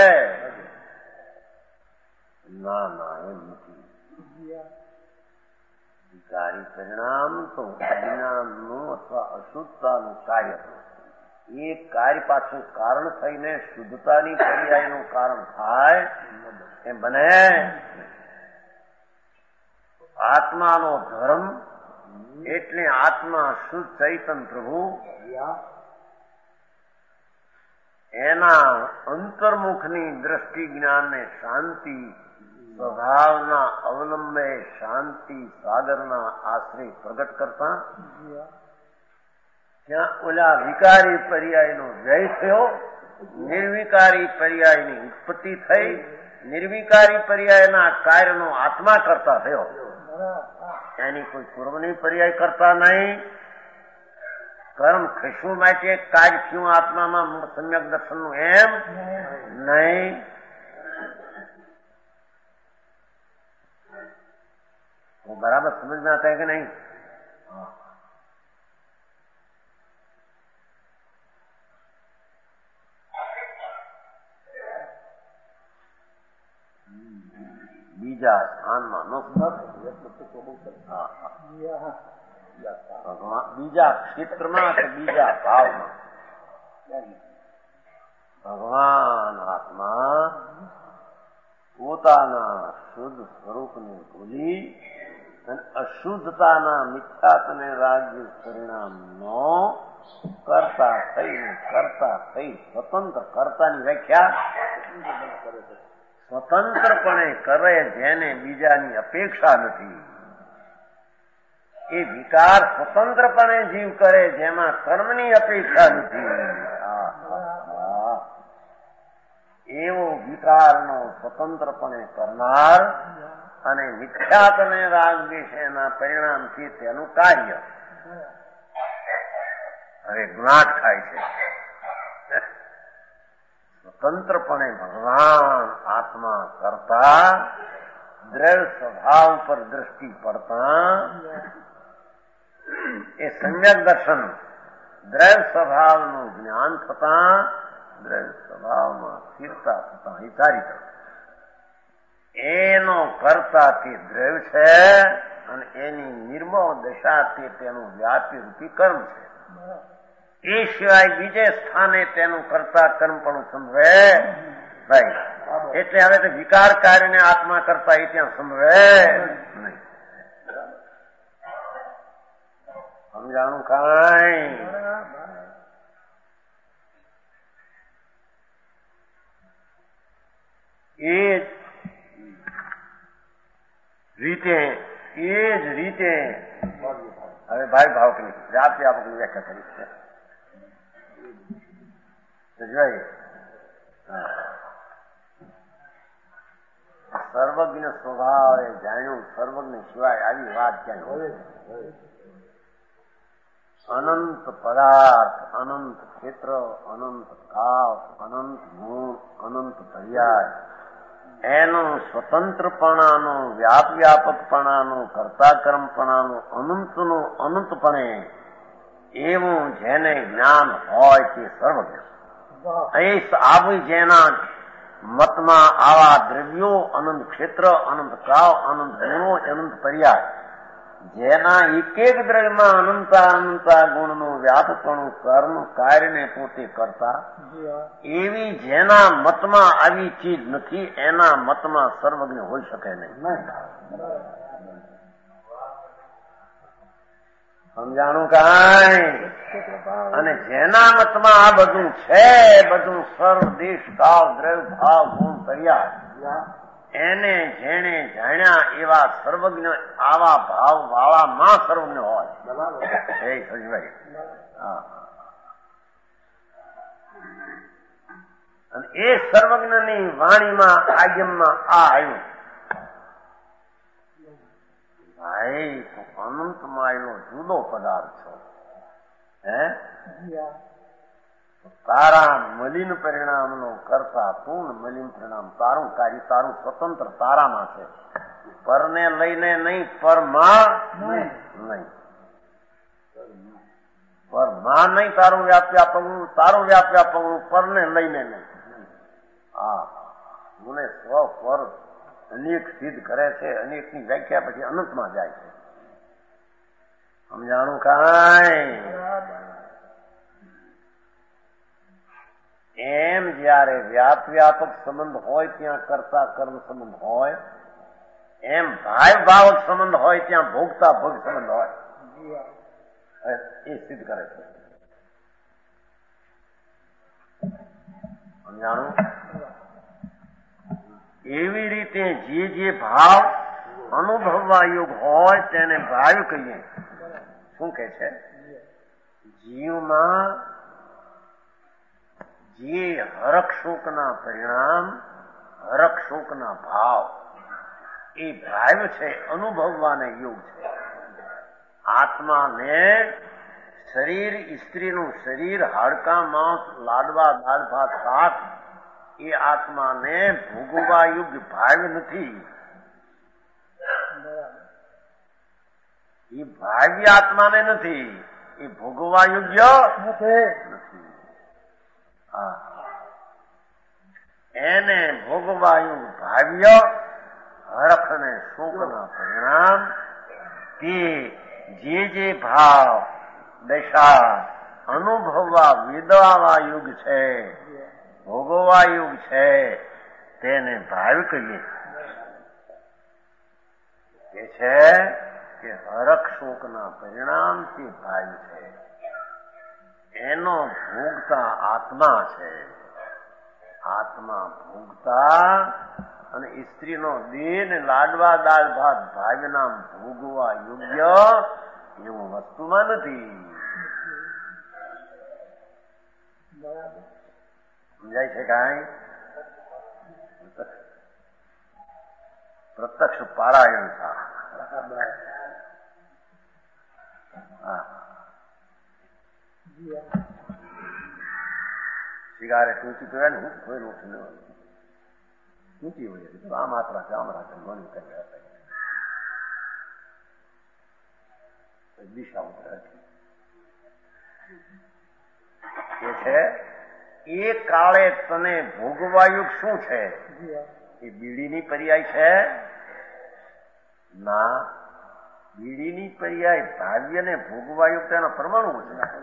ના ના એમ નથી. વિકારી પરિણામ તો અજ્ઞાનનું અથવા અશુદ્ધતાનું કાર્ય હતું. એ કાર્ય પાછું કારણ થઈને શુદ્ધતાની પર્યાયનું કારણ થાય એમ બને. આત્માનો ધર્મ એટલે આત્મા શુદ્ધ ચૈતન પ્રભુ, એના અંતર્મુખની દ્રષ્ટિ જ્ઞાનને શાંતિ સ્વભાવના અવલંબે શાંતિ સાગરના આશ્રય પ્રગટ કરતા ત્યાં ઓલા વિકારી પર્યાયનો જય થયો. નિર્વિકારી પર્યાયની ઉત્પત્તિ થઈ. નિર્વિકારી પર્યાયના કાર્યનો આત્મા કરતા થયો. એની કોઈ પૂર્વની પર્યાય કરતા નહીં. કર્મ ખસવું માટે કાર્ય થયું આત્મામાં સમ્યક દર્શનનું એમ નહીં. वो बराबर समझ में आता है कि नहीं? બીજા સ્થાનમાં બીજા ક્ષેત્રમાં કે બીજા ભાવમાં ભગવાન આત્મા પોતાના શુદ્ધ સ્વરૂપને ભૂલી અને અશુદ્ધતાના મિથ્યાત્વને રાજ્ય પરિણામનો કરતા થઈને કરતા થઈ સ્વતંત્ર કર્તાની વ્યાખ્યા સ્વતંત્રપણે કરે જેને બીજાની અપેક્ષા નથી. એ વિકાર સ્વતંત્રપણે જીવ કરે જેમાં કર્મની અપેક્ષા નથી. એવો વિકારનો સ્વતંત્રપણે કરનાર અને મિથ્યાત અને રાગદ્વેષ એના પરિણામથી તેનું કાર્ય હવે ગુણાટ થાય છે. સ્વતંત્રપણે ભગવાન આત્મા કરતા દ્રઢ સ્વભાવ પર દ્રષ્ટિ પડતા એ સમ્યક દર્શન દ્રઢ સ્વભાવનું જ્ઞાન થતા દ્રઢ સ્વભાવમાં સ્થિરતા થતા હિતારી એનો કરતા તે દ્રવ્ય છે અને એની નિર્મળ દશા તે તેનું વ્યાપી રૂપી કર્મ છે. એ સિવાય બીજે સ્થાને તેનું કરતા કર્મ પણ સંભવે નહીં. એટલે હવે તો વિકાર કાર્યને આત્મા કરતા એ ત્યાં સંભવે નહીં. સમજાણું કાંઈ? એ જ રીતે એ જ રીતે હવે ભાઈ ભાવકની વ્યાપ વ્યાપકની વ્યાખ્યા કરી છે. જોઈ સર્વજ્ઞ સ્વભાવે જાણ્યું સર્વજ્ઞ સિવાય આવી વાત ક્યાંય હોય. અનંત પદાર્થ, અનંત ક્ષેત્ર, અનંત કાળ, અનંત ગુણ, અનંત પર્યાય એનું સ્વતંત્રપણાનું વ્યાપ વ્યાપકપણાનું કર્તા કર્મપણાનું અનંતનું અનંતપણે એવું જેને જ્ઞાન હોય તે સર્વજ્ઞ. આવી જેના મતમાં આવા દ્રવ્યો, અનંત ક્ષેત્ર, અનંત કાળ, અનંત ગુણો, અનંત પર્યાય જેના એક એક દ્રવ્યમાં અનંતા અનંતા ગુણનું વ્યાપકપણું કર્મ કાર્યને પોતે કરતા એવી જેના મતમાં આવી ચીજ નથી એના મતમાં સર્વજ્ઞ હોઈ શકે નહીં. સમજાણું કાંઈ? અને જેના મતમાં આ બધું છે બધું સર્વ દેશ કાળ દ્રવ્ય ભાવ ગુણ પર્યાય એને જેને જાણ્યા એવા સર્વજ્ઞ આવા ભાવ વાળામાં સર્વજ્ઞ હોય. એ સમજવાય. હા. અને એ સર્વજ્ઞની વાણીમાં આજ્ઞમાં આ આવ્યું ભાઈ તો અનંતમાં એનો જુદો પદાર્થ છો. હે તારા મલિન પરિણામનો કરતા તું મલિન પરિણામ તારું કાર્ય તારું સ્વતંત્ર તારામાં છે. પરને લઈને નહીં પરમાં નહીં પરમાં નહીં તારું વ્યાપ વ્યાપકનું તારું વ્યાપ વ્યાપકનું પરને લઈને નહીં. હા મને સ્વ પર અનેક સિદ્ધ કરે છે. અનેકની વ્યાખ્યા પછી અનંતમાં જાય છે. સમજાણું કાંઈ? એમ જયારે વ્યાપ વ્યાપક સંબંધ હોય ત્યાં કરતા કર્મ સંબંધ હોય એમ ભાવ ભાવક સંબંધ હોય ત્યાં ભોગતા ભોગ સંબંધ હોય એ સિદ્ધ કરે છે. સમજાણું? એવી રીતે જે જે ભાવ અનુભવવા યોગ હોય તેને ભાવ કહીએ. શું કે છે? જીવમાં જે હરખ શોકના પરિણામ હરખ શોકના ભાવ એ ભાવ છે અનુભવવાને યોગ છે. આત્માને શરીર સ્ત્રીનું શરીર હાડકા માંસ લાડવા દાળ ભાત શાક એ આત્માને ભોગવવા યોગ્ય ભાવ નથી. એ ભાવ્ય આત્માને નથી. એ ભોગવવા યોગ્ય નથી. એને ભોગવાયું ભાવ્ય હરખ ને શોકના પરિણામ તે જે જે ભાવ દશા અનુભવવા વિદવા યુગ છે ભોગવવા યુગ છે તેને ભાવ કહીએ. એ છે કે હરખ શોકના પરિણામ તે ભાવ છે. એનો ભોગતા આત્મા છે. આત્મા ભોગતા અને સ્ત્રીનો દેહ ને લાડવા દાળ ભાત ભાવના ભોગવા યોગ્ય એવું વસ્તુમાં નથી. સમજાય છે કાંઈ? પ્રત્યક્ષ પારાયણ થા. સિગારેટ ઊંચી પીવાય ને હું કોઈ ઊંચું લેવાનું ઊંચી હોય આ માત્રા છે આમ રાખે મન કરી દિશા ઉતરે છે. એ કાળે તને ભોગવાયું શું છે? એ બીડીની પર્યાય છે ના. બીડીની પર્યાય ભાવ્ય ને ભોગવાયું તેના પરમાણુ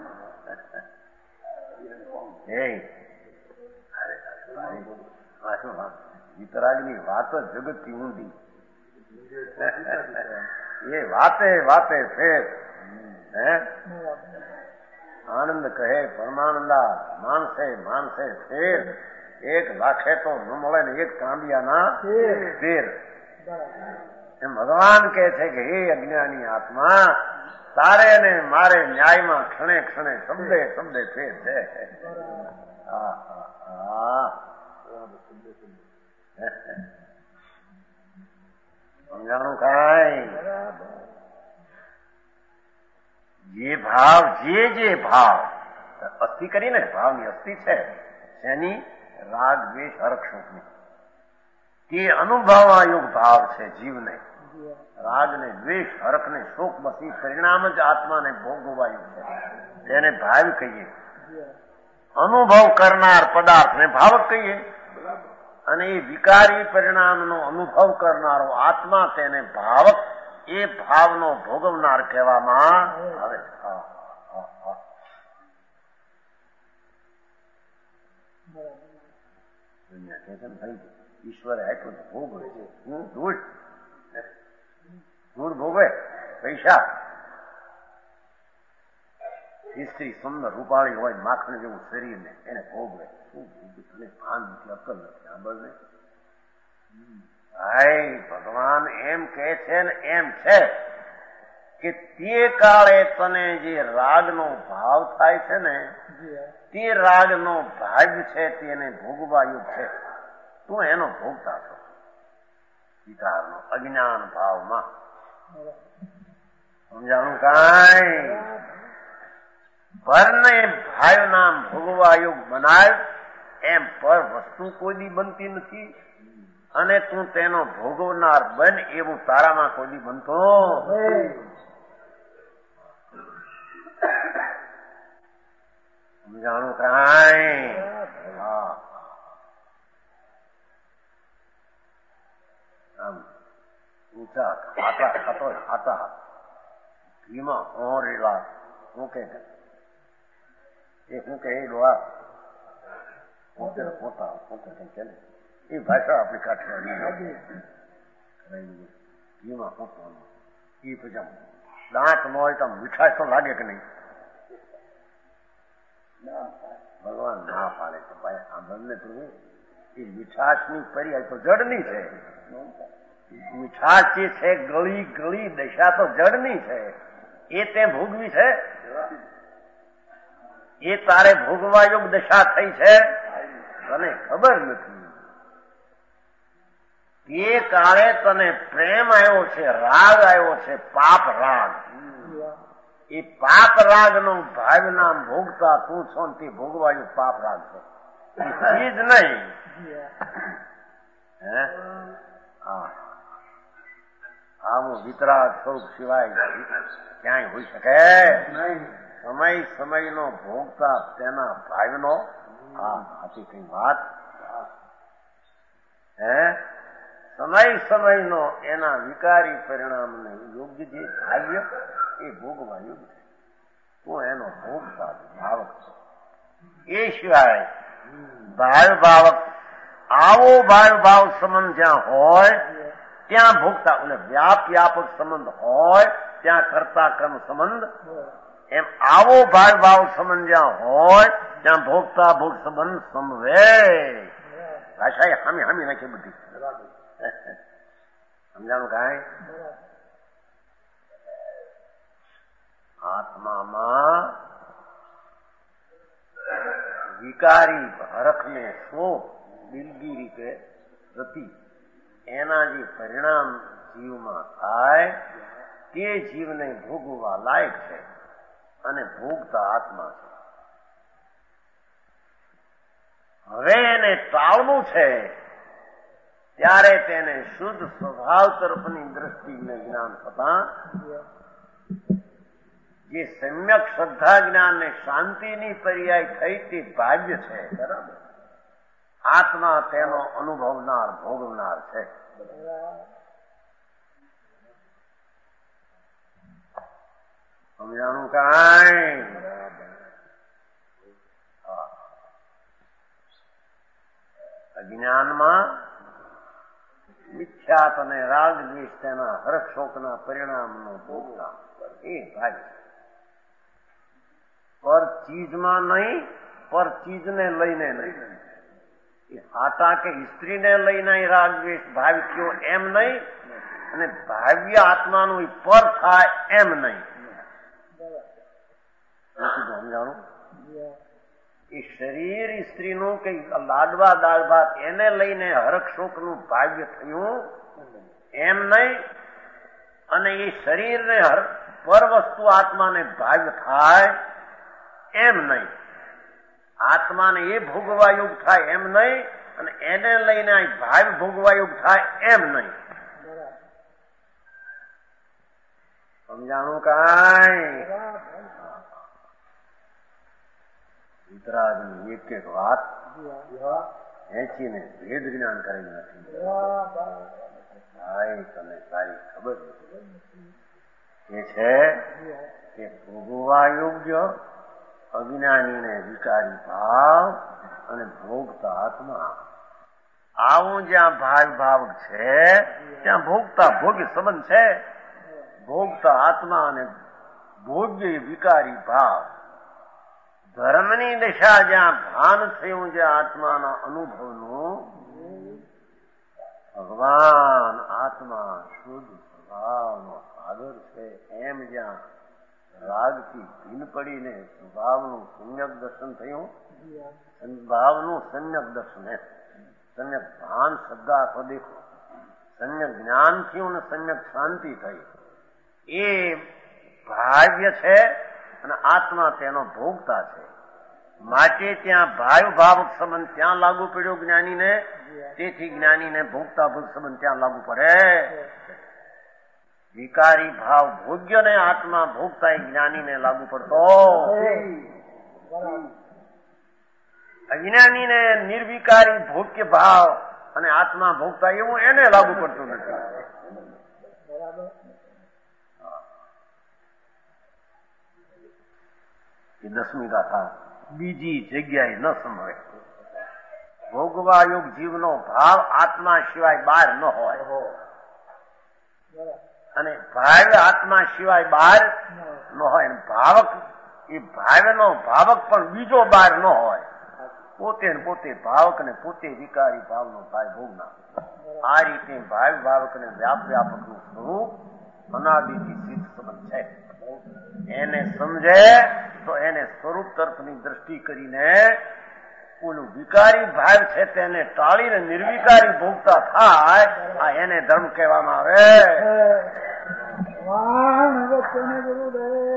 છે. વિતરાગની વાત જગતથી ઊંધી. એ વાતે વાતે ફેર. હે આનંદ કહે પરમાનંદા માનસે માનસે ફેર. એક લાખે તો ન મળે ને એક તાંબિયાના ફેર. એમ ભગવાન કહે છે કે હે અજ્ઞાની આત્મા, તારે ને મારે ન્યાયમાં ક્ષણે ક્ષણે શબ્દે શબ્દે ફેર છે. સમજાણું કાંઈ? જે ભાવ જે જે ભાવ અસ્થિ કરીને ભાવની અસ્થિ છે એની રાગ દ્વેષ હર્ષ શોકની તે અનુભવાયુગ ભાવ છે જીવને. રાગ ને દ્વેષ હર્ષ ને શોક બસી પરિણામ જ આત્માને ભોગવાયું છે. તેને ભાવ કહીએ. અનુભવ કરનાર પદાર્થને ભાવક કહીએ અને એ વિકારી પરિણામનો અનુભવ કરનારો આત્મા તેને ભાવક, એ ભાવનો ભોગવનાર કહેવામાં આવે. ઈશ્વરે આપ્યો તો ભોગવે છે. હું ધૂળ ધૂળ ભોગવે. પૈસા સ્ત્રી સુંદર રૂપાળી હોય માખણ જેવું શરીર ને એને ભોગવે. શું ભાન નથી, અક્કલ નથી. સાંભળ ને ભાઈ, ભગવાન એમ કે છે ને એમ છે કે તે કાળે તને જે રાગનો ભાવ થાય છે ને તે રાગનો ભાગ છે તેને ભોગવાયું છે. તું એનો ભોગતા છો વિકારનો અજ્ઞાન ભાવમાં. સમજાણું કાંઈ? પરને ભાવ નામ ભોગવાયુગ બનાવ એમ પર વસ્તુ કોઈ દી બનતી નથી અને તું તેનો ભોગવનાર બન એવું તારામાં કોઈ દી બનતો. સમજાણું કાંઈ? હા. આમ ઊંચા ખાતા ખાતો ખાતા ઘીમાં હોરેલા શું કે એ શું કે એ ડોળા પોતે પોતા પોતે કે એ ભાષા આપણી કાઠિયાવાડી ઘીમાં પોતવાનું. એ પછી દાંત ન હોય તો મીઠાશ તો લાગે કે નહીં? ભગવાન ના પાડે છે ભાઈ સાંભળને તું. એ મીઠાશની પર્યાય તો જડની છે. મીઠાશ જે છે ગળી ગળી દશા તો જડની છે. એ તે ભોગવી છે? એ તારે ભોગવાયોગ દશા થઈ છે? તને ખબર નથી. એ કાળે તને પ્રેમ આવ્યો છે, રાગ આવ્યો છે, પાપ રાગ. એ પાપ રાગ નો ભાવ નામ ભોગતા તું છો ને તે ભોગવાયું પાપ રાગ છે. ચીજ નહીં. હે હા, આવું વિતરાગ સ્વરૂપ સિવાય ક્યાંય હોઈ શકે નહીં. સમય સમય નો ભોગતા તેના ભાવનો આ હતી કઈ વાત. હે સમય સમય નો એના વિકારી પરિણામને યોગ્ય જે ભાવ્ય એ ભોગવાયું છે. તું એનો ભોગતા ભાવક છે. એ સિવાય ભાવ ભાવક આવો ભાવ ભાવ સંબંધ જ્યાં હોય ત્યાં ભોગતા અને વ્યાપ વ્યાપક સંબંધ હોય ત્યાં કરતા કર્મ સંબંધ એમ આવો ભાવ ભાવ સંબંધ જ્યાં હોય ત્યાં ભોગતા ભોગ સંબંધ સંભવે. ભાષા એ હામી હામી નાખી બધી. સમજાણું કાંઈ? આત્મામાં વિકારી હરખને શો દિલગી રીતે પ્રતિ એના જે પરિણામ જીવમાં થાય તે જીવને ભોગવવા લાયક છે અને ભોગતા આત્મા છે. હવે એને ટાળવું છે ત્યારે તેને શુદ્ધ સ્વભાવ તરફની દ્રષ્ટિને જ્ઞાન થતા જે સમ્યક શ્રદ્ધા જ્ઞાન ને શાંતિની પર્યાય થઈ તે ભાગ્ય છે. બરાબર. આત્મા તેનો અનુભવનાર ભોગવનાર છે. સમજાણું કાંઈ? અજ્ઞાનમાં મિથ્યાત અને રાગ દ્વેષ તેના હરખ શોકના પરિણામનો ભોગના એ ભાગ પર ચીજમાં નહીં, પર ચીજને લઈને નહીં. એ હાટા કે સ્ત્રીને લઈને રાગ દ્વેષ ભાવ થયો એમ નહીં, અને ભાવ્ય આત્માનું પર થાય એમ નહીં. સમજાણું? એ શરીર સ્ત્રીનું કે લાડવા દાળ ભાત એને લઈને હરખ શોકનું ભાગ્ય થયું એમ નહીં, અને એ શરીરને પર વસ્તુ આત્માને ભાગ્ય થાય એમ નહીં. આત્માને એ ભોગવા યોગ થાય એમ નહીં, અને એને લઈને ભાવ ભોગવા યોગ થાય એમ નહીં. સમજાણું કાંઈ? વિતરાગની એક એક વાત ખેંચીને ભેદ જ્ઞાન કરેલ નથી. ભાઈ તમને સારી ખબર એ છે કે ભોગવા યોગ્ય અજ્ઞાનીને વિકારી ભાવ અને ભોગતા આત્મા, આવું જ્યાં ભાવ ભાવ છે ત્યાં ભોગતા ભોગ્ય સંબંધ છે. ભોગતા આત્મા અને ભોગ્ય વિકારી ભાવ. ધર્મની દિશા જ્યાં ભાન થયું છે આત્માના અનુભવનું, ભગવાન આત્મા શુદ્ધ સ્વભાવનો સાગર છે એમ જ્યાં રાગથી ભીન પડીને સ્વભાવનું સમ્યક દર્શન થયું, ભાવનું સમ્યક દર્શન, સમ્યક ભાન શબ્દ આખો દેખો, સમ્યક જ્ઞાન થયું ને સમ્યક શાંતિ થઈ. એ ભાવ્ય છે અને આત્મા તેનો ભોગતા છે. માટે ત્યાં ભાવ ભાવક સંબંધ ત્યાં લાગુ પડ્યો જ્ઞાનીને, તેથી જ્ઞાનીને ભોગતા ભોગ સંબંધ ત્યાં લાગુ પડે. વિકારી ભાવ ભોગ્ય ને આત્મા ભોગતા એ જ્ઞાનીને લાગુ પડતો. અજ્ઞાનીને નિર્વિકારી ભોગ્ય ભાવ અને આત્મા ભોગતા એવું એને લાગુ પડતું નથી. એ દસમી ગાથા બીજી જગ્યાએ ન સંભળે. ભોગવા યોગ જીવનો ભાવ આત્મા સિવાય બહાર ન હોય, અને ભાવ આત્મા સિવાય બહાર ન હોય. ભાવક એ ભાવનો ભાવક પણ બીજો બહાર ન હોય. પોતે ને પોતે ભાવક ને પોતે વિકારી ભાવનો ભાવ ભોગના. આ રીતે ભાવ ભાવક ને વ્યાપ વ્યાપક નું સ્વરૂપ અનાદિથી સિદ્ધ સંબંધ છે. એને સમજે તો એને સ્વરૂપ તરફની દ્રષ્ટિ કરીને ઓલું વિકારી ભાવ છે તેને ટાળીને નિર્વિકારી ભોગતા થાય, આ એને ધર્મ કહેવામાં આવે.